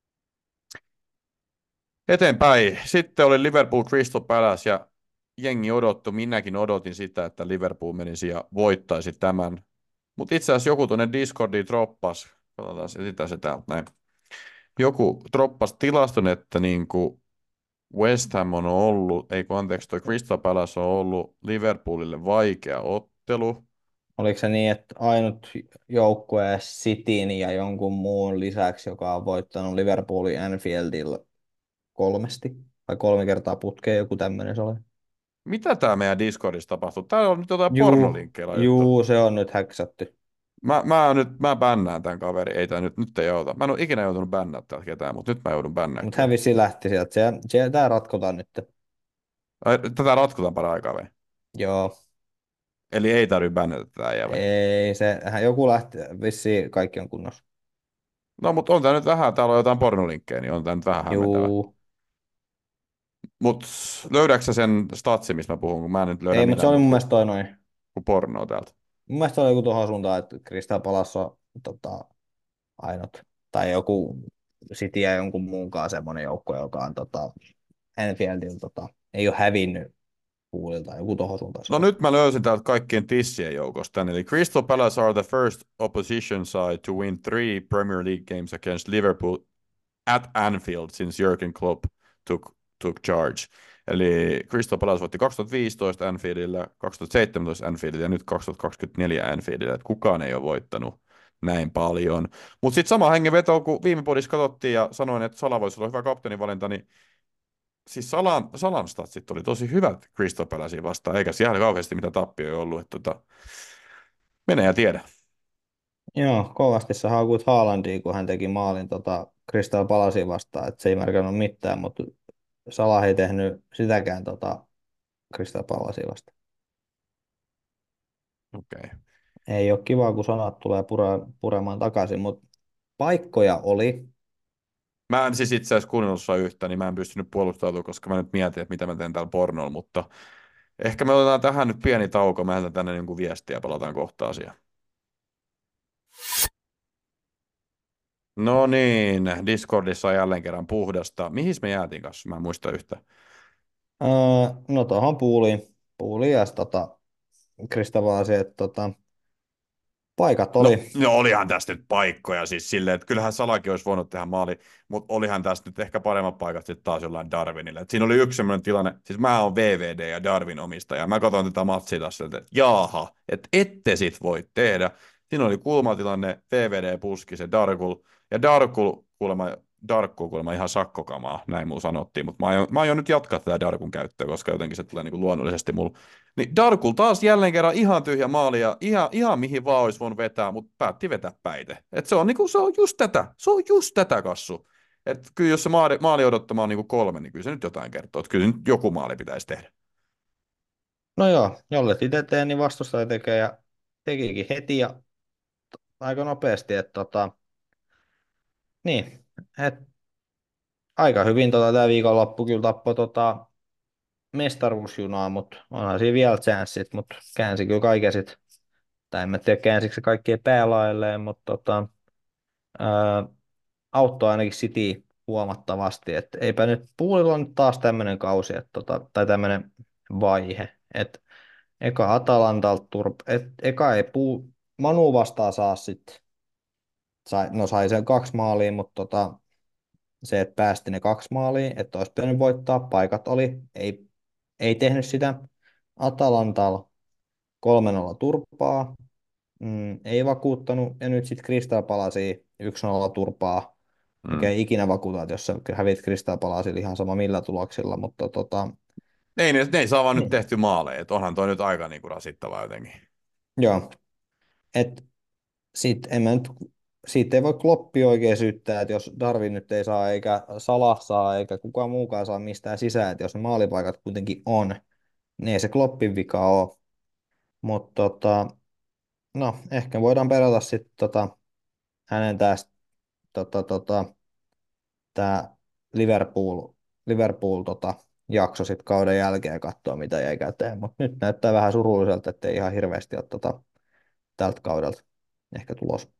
Eteenpäin. Sitten oli Liverpool Crystal Palace ja jengi odotti, minäkin odotin sitä, että Liverpool menisi ja voittaisi tämän. Mutta itse asiassa joku tuonne Discordiin droppas, katsotaan sitä se täältä näin. Joku droppas tilaston, että niin kuin West Ham on ollut, ei kun anteeksi, toi Crystal Palace on ollut Liverpoolille vaikea ottelu. Oliko se niin, että ainut joukkue Cityn ja jonkun muun lisäksi, joka on voittanut Liverpoolin Anfieldilla kolmesti, vai kolme kertaa putkeen, joku tämmöinen se oli? Mitä tää meidän Discordissa tapahtuu? Täällä on nyt jotain Juu, pornolinkkejä laitettu. juu, se on nyt häksätty. Mä, mä, nyt, mä bännään tämän kaverin, ei tää nyt, nyt ei auta. Mä en ole ikinä joutunut bännää täältä ketään, mutta nyt mä joudun bännää Mutta hän kyllä. vissiin lähti sieltä. Se, se, tää ratkotaan nyt. Ai, tätä ratkotaan pari aikaa vai? Joo, Eli ei tarvitse bännätä tätä äijää vai? ei se, hän joku lähti, vissiin kaikki on kunnossa. No, mutta on tää nyt vähän, täällä on jotain pornolinkkejä, niin on tää nyt vähän hämmentävä. Juu. Mut löydätkö sä sen statsi, mistä mä puhun, kun mä en nyt löydä Ei, mutta se mitään oli mun muuta kuin, mielestä toi noin. kuin pornoa täältä. Mun mielestä se oli joku tuohon suuntaan, että Crystal Palace on tota, ainut. Tai joku City ja jonkun muunkaan semmoinen joukko, joka on tota, Anfieldilla tota, ei ole hävinnyt Poolilta. Joku tuohon suuntaan se No oli. nyt mä löysin täältä kaikkien tissien joukosta tän. Eli Crystal Palace are the first opposition side to win three Premier League games against Liverpool at Anfield since Jurgen Klopp took, took charge. Eli Crystal Palace voitti kaksituhattaviisitoista Anfieldillä, kaksituhattaseitsemäntoista Anfieldillä ja nyt kaksituhattakaksikymmentäneljä Anfieldillä. Et kukaan ei ole voittanut näin paljon. Mutta sitten sama hengenveto, kun viime podissa katsottiin ja sanoin, että Sala voisi olla hyvä kapteenivalinta, niin siis Salan, Salan statsit oli tosi hyvät Crystal Palacea vastaan, eikä siellä kauheasti mitä tappioja ollut. Että tota, mene ja tiedä. Joo, kovasti sä haukuit Haalandia, kun hän teki maalin tota, Crystal Palacea vastaan. Et se ei merkannut mitään, mutta Salah ei tehnyt sitäkään tota, Crystal Palacea vastaan. Okei. Okay. Ei ole kiva, kun sanat tulee pure, puremaan takaisin, mutta paikkoja oli. Mä en siis itse asiassa kuunnellut sua yhtä, niin mä en pystynyt puolustautumaan, koska mä nyt mietin, että mitä mä teen täällä pornolla, mutta ehkä me otetaan tähän nyt pieni tauko, mä lähetän tänne jonkun viestiä ja palataan kohta asiaan. No niin, Discordissa on jälleen kerran puhdasta. Mihin me jäätiin kanssa? Mä en muista yhtä. Öö, no tuohon puuliin, puuliin ja tota, Crystal Palacea, että tota, paikat No, oli. no olihan tässä nyt paikkoja siis silleen, että kyllähän Salakin olisi voinut tehdä maali, mutta olihan tässä nyt ehkä paremmat paikat sitten taas jollain Darwinille. Et siinä oli yksi sellainen tilanne, siis mä oon V V D ja Darwin omistaja, mä katson tätä matsia taas sieltä, että jaaha, että ette sit voi tehdä. Siinä oli kulmatilanne, V V D puski se Darkul, ja Darkul kuulemma, Darkku kuulemma ihan sakkokamaa, näin mulla sanottiin, mutta mä aion, mä aion nyt jatkaa tätä Darkun käyttöä, koska jotenkin se tulee niinku luonnollisesti mulla. Niin Darkul taas jälleen kerran ihan tyhjä maali ja ihan, ihan mihin vaan olisi voinut vetää, mutta päätti vetää päite. Et se, on niinku, se on just tätä, se on just tätä kassu. Et kyllä jos se maali, maali odottama on niinku kolme, niin kyllä se nyt jotain kertoo. Että kyllä nyt joku maali pitäisi tehdä. No joo, jolle itse teen, niin vastustaja tekee ja tekikin heti ja aika nopeasti, että tota, niin, et, aika hyvin tota, tämä viikonloppu kyllä tappoi tota, mestaruusjunaa, mutta onhan siinä vielä chanssit, mutta käänsi kyllä kaiken sit, tai en mä tiedä käänsikö se kaikkien päälailleen, mutta tota, ää, auttoi ainakin City huomattavasti, että eipä nyt Poolilla on nyt taas tämmöinen kausi, että tota, tai tämmöinen vaihe, että eka Atalantalta turp, et, eka ei puu, Manu vastaan saa sitten, sai, no sai sen kaksi maalia, mutta tota, se, että päästi ne kaksi maalia, että olisi pitänyt voittaa, paikat oli, ei, ei tehnyt sitä. Atalantal kolme nolla turpaa, mm, ei vakuuttanut, ja nyt sitten Crystal Palacea yksi nolla turpaa, mikä Mm. ei ikinä vakuuta, että jos sä hävit Crystal Palacella ihan sama millä tuloksilla, mutta tota, Ei, ne, ne ei saa vaan nyt niin. tehty maaleja, että onhan toi nyt aika niinku rasittavaa jotenkin. Joo, että sitten en mä nyt, siitä ei voi Kloppi oikein syyttää, että jos Darwin nyt ei saa, eikä Salah saa, eikä kukaan muukaan saa mistään sisään, että jos ne maalipaikat kuitenkin on, niin ei se Kloppin vika ole. Mutta tota, no, ehkä voidaan perata sitten tota, hänen tästä tota, tota, tää Liverpool, Liverpool tota, jakso sitten kauden jälkeen ja katsoa, mitä jäi käteen. Mutta nyt näyttää vähän surulliselta, että ei ihan hirveästi ole tota, tältä kaudelta ehkä tulos.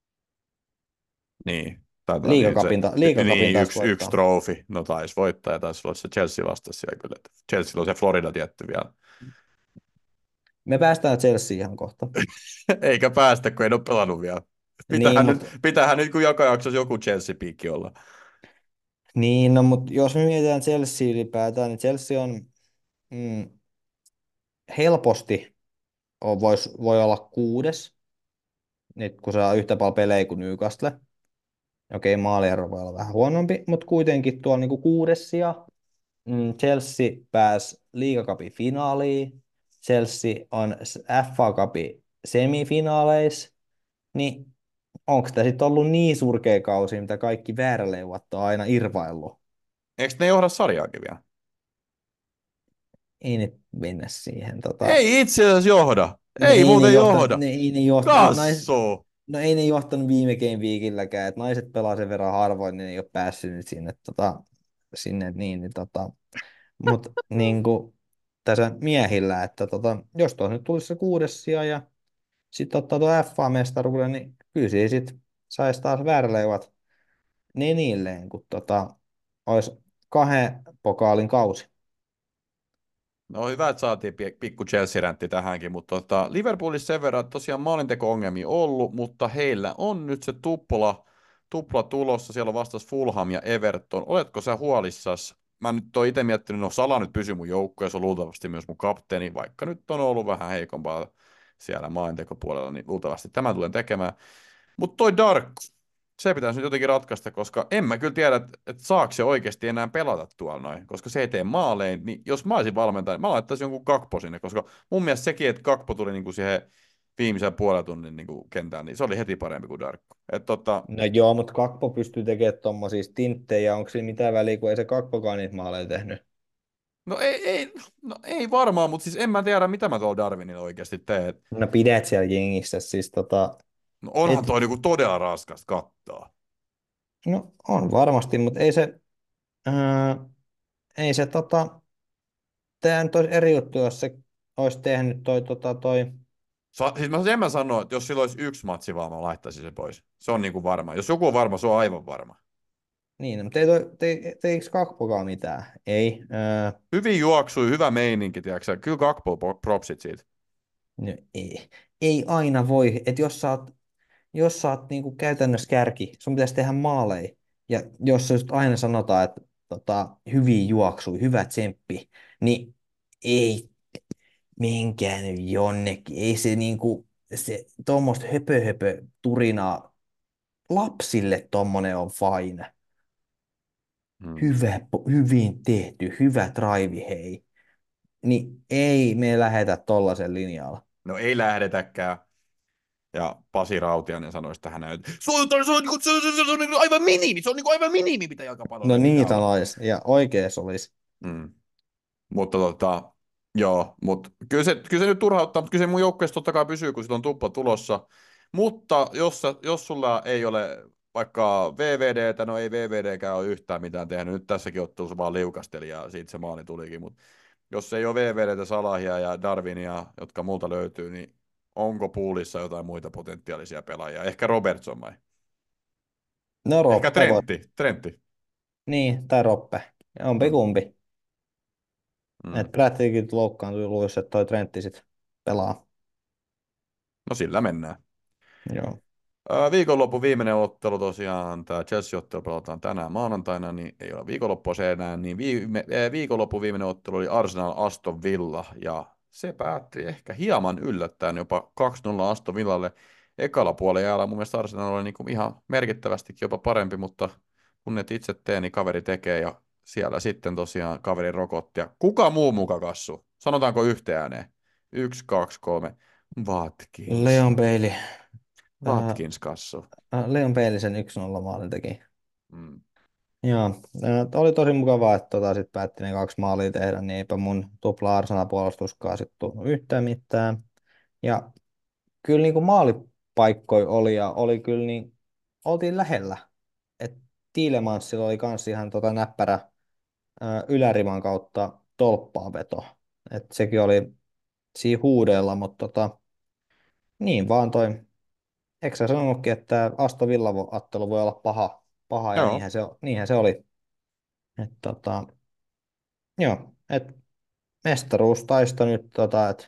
Niin. Taitaa niin, se, Liigacupin, ta- liigacupin niin taas yksi, yksi voittaa. trofi. No taisi voittaa ja taisi olla se Chelsea vastasi siellä kyllä. Chelsea on se Florida tietty vielä. Me päästään Chelsea ihan kohta. Eikä päästä, kun ei ole pelannut vielä. Niin, Pitäähän nyt, mutta pitäähän nyt kun joka jaksossa joku Chelsea-piikki olla. niin, no, mut jos me mietitään Chelsea ylipäätään, niin Chelsea on mm, helposti on, vois, voi olla kuudes, nyt kun saa yhtä paljon pelejä kuin Newcastle. Okei, maaliero voi olla vähän huonompi, mutta kuitenkin tuolla niinku kuudes sija. Mm, Chelsea pääsi Liigacupin finaaliin. Chelsea on F A Cupin semifinaaleissa. Niin onko tämä sitten ollut niin surkea kausi, mitä kaikki vääräleuvat on aina irvaillut? Eikö ne johda sarjaakin vielä? Ei ne mennä siihen. Tota, Ei itse asiassa johda. no Ei ei ne muuten johtanut, johda. ne, ei ne johtanut, nais, Kassu. no ei ne johtanut viime game weekilläkään, että naiset pelaa sen verran harvoin, niin ne ei ole päässyt nyt sinne, tota, sinne niin, niin tota, mutta niin kuin tässä miehillä, että tota, jos tuossa nyt tulisi se kuudes sija ja sitten ottaa tuo F A-mestaruuden, niin kyllä siinä sitten saisi taas vääräleuvat nenilleen, kun tota, olisi kahden pokaalin kausi. No hyvä, että saatiin pi- pikku Chelsea-räntti tähänkin, mutta tota, Liverpoolissa sen verran että tosiaan maalinteko-ongelmia ollut, mutta heillä on nyt se tupla, tupla tulossa. Siellä on vastas Fulham ja Everton. Oletko sä huolissas? Mä nyt oon itse miettinyt, no Sala nyt pysyy mun joukkoon ja se on luultavasti myös mun kapteeni, vaikka nyt on ollut vähän heikompaa siellä maalintekopuolella, niin luultavasti tämä tulen tekemään. Mutta toi Dark, se pitäisi nyt jotenkin ratkaista, koska en mä kyllä tiedä, että et saako se oikeasti enää pelata tuolla noin, koska se ei tee maalein, niin jos mä olisin valmentaja, niin mä laittaisin jonkun Kakpo sinne, koska mun mielestä sekin, että Kakpo tuli niinku siihen viimeisen puolen tunnin niinku kentään, niin se oli heti parempi kuin Darkko. Et tota, No joo, mutta Kakpo pystyy tekemään tuommoisia stinttejä, onko sillä mitään väliä, kun ei se Kakpokaan niitä maaleja tehnyt. no ei, ei, no ei varmaan, mutta siis en mä tiedä, mitä mä tuolla Darwinilla oikeasti teen. No pidät siellä jengissä, siis tota, No onhan et, toi niinku todella raskasta kattaa. no on varmasti, mutta ei se, ää, ei se tota, tämä nyt olisi eri juttu, jos se olisi tehnyt toi, tota, toi, Sa- siis mä sen mä sanoa, että jos sillä olisi yksi matsi vaan, mä laittaisin se pois. Se on niinku varma. Jos joku on varma, se on aivan varma. niin, mutta ei toi, te, teikö Kakpokaan mitään? Ei, ää, Hyvin juoksui, hyvä meininki, tiedätkö? Kyllä Gakpo propsit siitä. no, ei, ei aina voi, että jos sä oot jos sä oot niinku käytännössä kärki, sun pitäisi tehdä maaleja. Ja jos se just aina sanotaan, että tota, hyviä juoksui, hyvä tsemppi, niin ei menkää nyt jonnekin. Ei se niinku, se tuommoista höpö höpö turinaa lapsille tommonen on fine. Hmm. Hyvä, po- hyvin tehty, hyvä drive, hei. Niin ei me lähetä tollasen linjalla. No ei lähdetäkään. Ja Pasi Rautiainen sanoisi tähän, että se on, se on, niinku- se on, se on, se on niinku aivan minimi, se on niinku aivan minimi, mitä No jalkapallolle pitää niitä olla. olisi, ja oikees olisi. Hmm. Mutta tota, joo, mutta kyllä se, kyllä se nyt turhauttaa, mutta kyllä se mun joukkueessa totta kai pysyy, kun sillä on tupla tulossa. Mutta jos, sä- jos sulla ei ole vaikka V V Dtä, no ei V V Dkään ole yhtään mitään tehnyt, nyt tässäkin ottelussa vaan liukasteli ja siitä se maali tulikin, mutta jos ei ole V V Dtä, Salahia ja Darwinia, jotka multa löytyy, niin onko puulissa jotain muita potentiaalisia pelaajia? Ehkä Robertson vai? No Ehkä Roppe voi. Trentti, Trentti. Niin, tai Roppe. Jompi Mm, kumpi. mm. Et Bradleykin loukkaantui, luulisi, että toi Trentti sit pelaa. No sillä mennään. Joo. Ää, Viikonloppu viimeinen ottelu tosiaan, tämä Chelsea-ottelu pelataan tänään maanantaina, niin ei ole viikonloppua se enää, niin viime, ää, viikonloppu viimeinen ottelu oli Arsenal Aston Villa, ja se päättyi ehkä hieman yllättäen jopa kaksi nolla Aston Villalle. Ekalla puolella jäällä mun mielestä Arsenal oli niinku ihan merkittävästikin jopa parempi, mutta kun et itse tee, niin kaveri tekee, ja siellä sitten tosiaan kaveri rokotti. Ja kuka muu muka kassu? Sanotaanko yhteen ääneen? Yksi, kaksi, kolme. Watkins. Leon Bailey. Äh, Watkins kassu. äh, Leon Bailey sen yksi nolla maalin teki. Mm. Joo. Äh, oli tosi mukavaa, että tota sit päätti ne kaksi maalia tehdä, niin eipä mun tupla Arsenal puolustuskaan sit tullut yhtään mitään. Ja kyllä niinku maalipaikkoja oli ja oli kyllä niin, oltiin lähellä. Et Tiilemansilla oli kans ihan tota näppärä ää, yläriman kautta tolppaan veto. Et sekin oli siinä huudella, mutta tota, niin vaan toi. Eikö sä sanonutkin, että Aston Villa-ottelu voi olla paha, paha ja Joo. niinhän se, niinhän se oli. Et tota, joo, et mestaruustaisto nyt, tota, et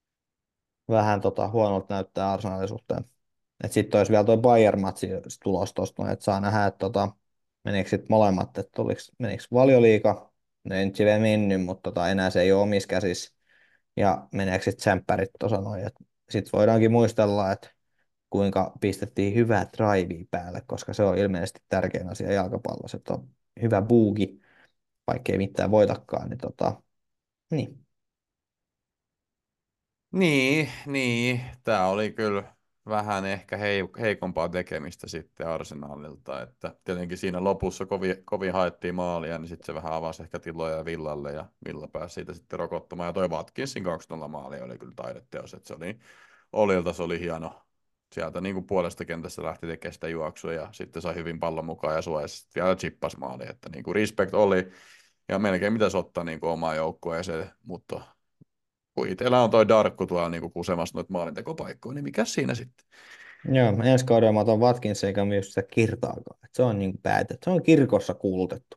vähän tota, huonolta näyttää Arsenalin suhteen. Et sitten olisi vielä tuo Bayern-matsi tulos tuosta, että saa nähdä, että tota, menikö sitten molemmat, että oliko, menikö Valioliiga, no ei nyt se vielä mennyt, mutta tota, enää se ei ole omissa käsissä, ja meneekö sitten tsemppärit tuossa noin. Sitten voidaankin muistella, että kuinka pistettiin hyvää drivea päälle, koska se on ilmeisesti tärkein asia jalkapallossa, että on hyvä buugi, vaikkei mitään voitakaan, niin, tota, niin. Niin, niin. Tämä oli kyllä vähän ehkä hei, heikompaa tekemistä sitten Arsenalilta, että tietenkin siinä lopussa kovin, kovin haettiin maalia, niin sitten se vähän avasi ehkä tiloja Villalle ja Villa pääsi siitä sitten rokottamaan. Ja toi Watkinsin kaksi nolla maali oli kyllä taideteos, että se oli Olilta se oli hieno. Sieltä niin kuin puolesta kentästä lähti tekemään sitä juoksua ja sitten sai hyvin pallon mukaan ja suojasi vielä chippas maali, että niin kuin respect oli ja melkein pitäisi ottaa niin kuin omaa joukkueeseen, mutta kun itsellä on toi Darkku tuolla niin kuin kusemassa noita maalintekopaikkoja, niin mikä siinä sitten? Joo, ensi kaudella mä otan Watkinsin eikä myös sitä kirtaakaan. Et se on niin päätetty. Se on kirkossa kuulutettu.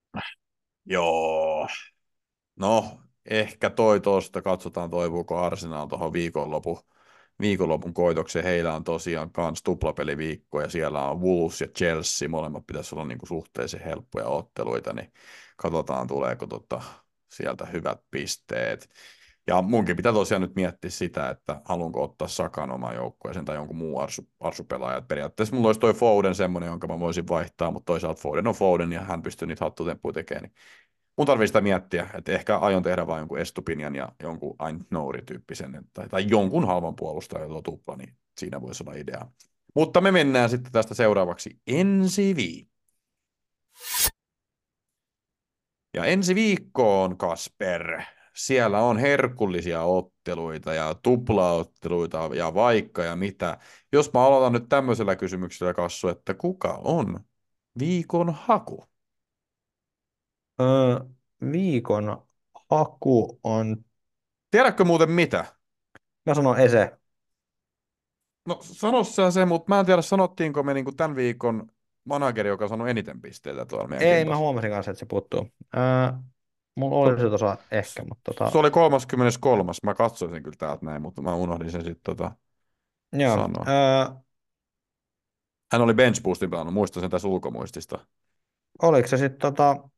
Joo, no ehkä toi tosta, katsotaan toivuuko Arsenal tuohon viikonlopun, viikonlopun koitokseen. Heillä on tosiaan kans tuplapeliviikko ja siellä on Wolves ja Chelsea, molemmat pitäisi olla niinku suhteellisen helppoja otteluita, niin katsotaan tuleeko tota sieltä hyvät pisteet. Ja munkin pitää tosiaan nyt miettiä sitä, että haluanko ottaa Sakan omaan joukkueeseen tai jonkun muun arsu, arsupelaajan. Periaatteessa mulla olisi toi Foden semmoinen, jonka mä voisin vaihtaa, mutta toisaalta Foden on Foden ja hän pystyy niitä hattutemppuja tekemään. Niin mun tarvii sitä miettiä, että ehkä aion tehdä vain jonkun Estupinian ja jonkun Aint Nouri-tyyppisen, tai, tai jonkun halvan puolustajan tuo tupla, niin siinä voisi olla idea. Mutta me mennään sitten tästä seuraavaksi ensi viikkoon. Ja ensi viikkoon, Kasper, siellä on herkullisia otteluita ja tuplaotteluita ja vaikka ja mitä. Jos mä aloitan nyt tämmöisellä kysymyksellä, Kassu, että kuka on viikon haku? Öö, viikon haku on, Tiedätkö muuten mitä? mä sanon Ese. No sano sä se, mutta mä en tiedä, sanottiinko me niinku tämän viikon manageri, joka on saanut eniten pisteitä tuolla meidän Ei, mä kimpas. huomasin kanssa, että se puuttuu. Öö, mulla oli se tuossa ehkä, mutta Se tota, oli kolmaskymmeneskolmas. Mä katsoin sen kyllä täältä näin, mutta mä unohdin sen sitten tota joo. sanoa. Öö, Hän oli bench boostin pelannut, muistan sen tässä ulkomuistista. oliko se sitten tota,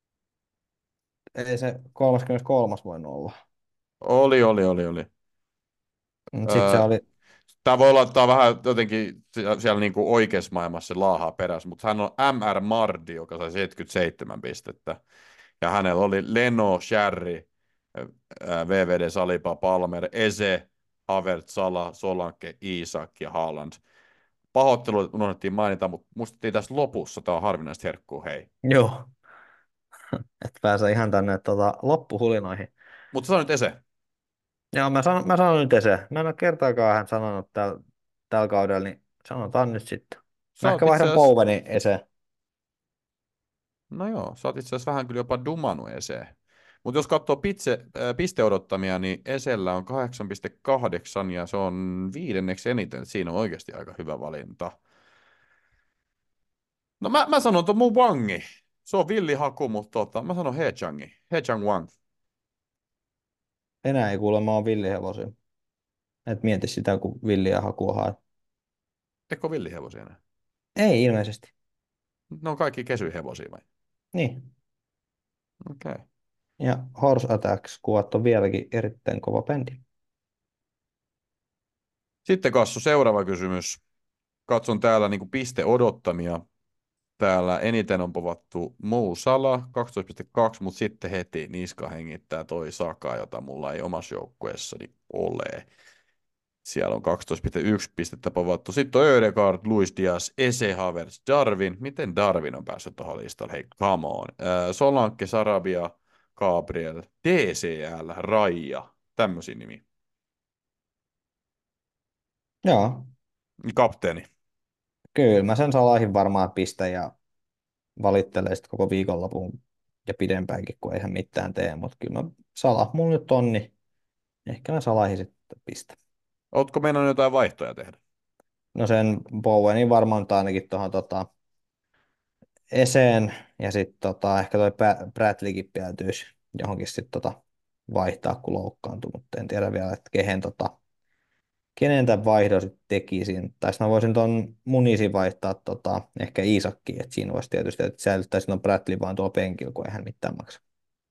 ei se kolmaskymmeneskolmas voinut olla. Oli, oli, oli, oli. Sitten se Öö, oli, Tämä voi olla, että tämä on vähän jotenkin siellä, siellä niin kuin oikeassa maailmassa se laahaa perässä, mutta hän on M R Mardi, joka sai seitsemänkymmentäseitsemän pistettä. Ja hänellä oli Leno, Sherry, V V D, Saliba, Palmer, Eze, Havertz, Salah, Solanke, Isak ja Haaland. Pahoittelut unohdettiin mainita, mutta muistettiin tässä lopussa, tämä on harvinaista herkkuu, hei. joo, että pääsee ihan tänne tota, loppuhulinoihin. Mutta sano nyt Eze. Joo, mä sanon, mä sanon nyt Ese. Mä en ole kertaakaan hän sanonut tällä täl kaudella, niin sanotaan nyt sitten. Mä Sä ehkä oot itse vaihdan asiassa, Bowenin Ese. no joo, sä oot itse asiassa vähän kyllä jopa dumannut Eze. Mutta jos katsoo pitse, äh, pisteodottamia, niin Esellä on kahdeksan pilkku kahdeksan ja se on viidenneksi eniten. Siinä on oikeasti aika hyvä valinta. No mä, mä sanon tuon mun Wangi. Se on villihaku, mutta tota, mä sanon Hechangi. Hechang Wang. Enää ei kuulemma ole villihevosia. Et mieti sitä, kun villiä hakua haet. Eikö ole villihevosia enää? Ei ilmeisesti. Ne on kaikki kesyhevosia vai? Niin. Okei. Okay. Ja Horse Attacks kuvat on vieläkin erittäin kova bändi. Sitten Kassu, seuraava kysymys. Katson täällä niin piste odottamia. Täällä eniten on povattu Mo Salah, kaksitoista pilkku kaksi, mutta sitten heti niska hengittää toi Saka, jota mulla ei omassa joukkueessani ole. Siellä on kaksitoista pilkku yksi pistettä povattu. Sitten on Ödegaard, Luis Diaz, Ese, Havertz, Darwin. Miten Darwin on päässyt tuohon listalle? Hei, come on. Äh, Solanke, Sarabia, Gabriel, D C L, Raija. Tämmöisiä nimi. Joo, Kapteeni. kyllä mä sen Salahin varmaan pistän ja valittelee sitten koko viikonlopun ja pidempäänkin, kun eihän mitään tee. Mutta kyllä mä Salah mulla nyt on, niin ehkä mä Salahin sitten pistän. Ootko meinannut jotain vaihtoja tehdä? No sen Bowenin varmaan nyt ainakin tuohon tota, Eseen ja sitten tota, ehkä toi Pra- Bradleykin täytyisi johonkin sitten tota, vaihtaa, kun loukkaantui, mutta en tiedä vielä, että kehen, tota, kenen tämän vaihdon sitten tekisin. Tai sitten mä voisin tuon Munisin vaihtaa tota, ehkä Iisakkiin, että siinä voisi tietysti, että säilyttäisi tuon Bradley vaan tuolla penkillä, kun eihän mitään maksa.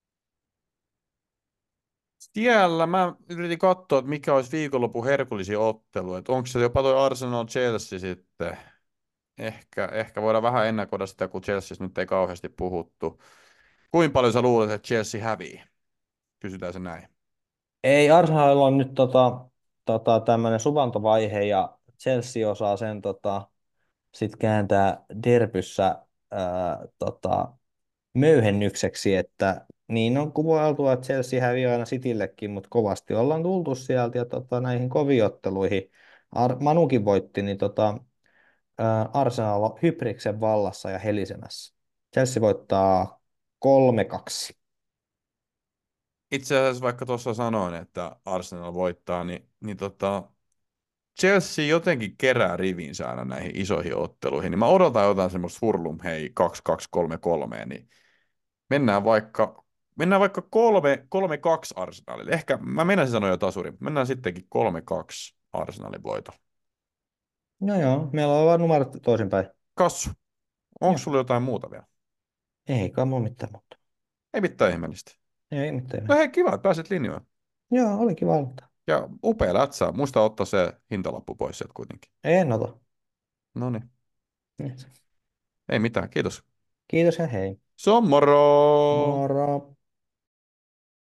Siellä mä yritin katsoa, että mikä olisi viikonlopun herkullisia ottelu. Että onko se jopa toi Arsenal Chelsea sitten. Ehkä, ehkä voidaan vähän ennakoida sitä, kun Chelsea nyt ei kauheasti puhuttu. Kuinka paljon sä luulet, että Chelsea hävii? Kysytään se näin. Ei, Arsenalilla on nyt tota, tota, tämmöinen suvantovaihe ja Chelsea osaa sen tota, sit kääntää derbyssä ää, tota, möyhennykseksi, että niin on kuvailtu, että Chelsea häviää aina Cityillekin, mutta kovasti ollaan tultu sieltä ja tota, näihin koviotteluihin. Ar- Manukin voitti, niin tota, ää, Arsenal on Hybriksen vallassa ja helisemässä. Chelsea voittaa kolme kaksi. Itse asiassa vaikka tuossa sanoin, että Arsenal voittaa, niin, niin tota, Chelsea jotenkin kerää rivinsä aina näihin isoihin otteluihin. Niin mä odotan jotain semmoista hurlum, hei, kaksi kaksi kolme kolme, niin mennään vaikka, mennään vaikka kolme kolme kaksi Arsenalille. Ehkä, mä mennään sanoa jo tasuri, mutta mennään sittenkin kolme kaksi Arsenalin voito. No joo, meillä on vaan numerot toisinpäin. Kassu, onko Joo, sulla jotain muuta vielä? ei kai mulla mitään muuta. Ei mitään ihmeellistä. Ei mitään. No hei, kiva, että pääsit linjoille. Joo, oli kiva aloittaa. Ja upea lätsää. Muista ottaa se hintalappu pois sieltä kuitenkin. En ota. No niin, Niin. ei mitään, kiitos. Kiitos ja hei. Se on moro! Moro.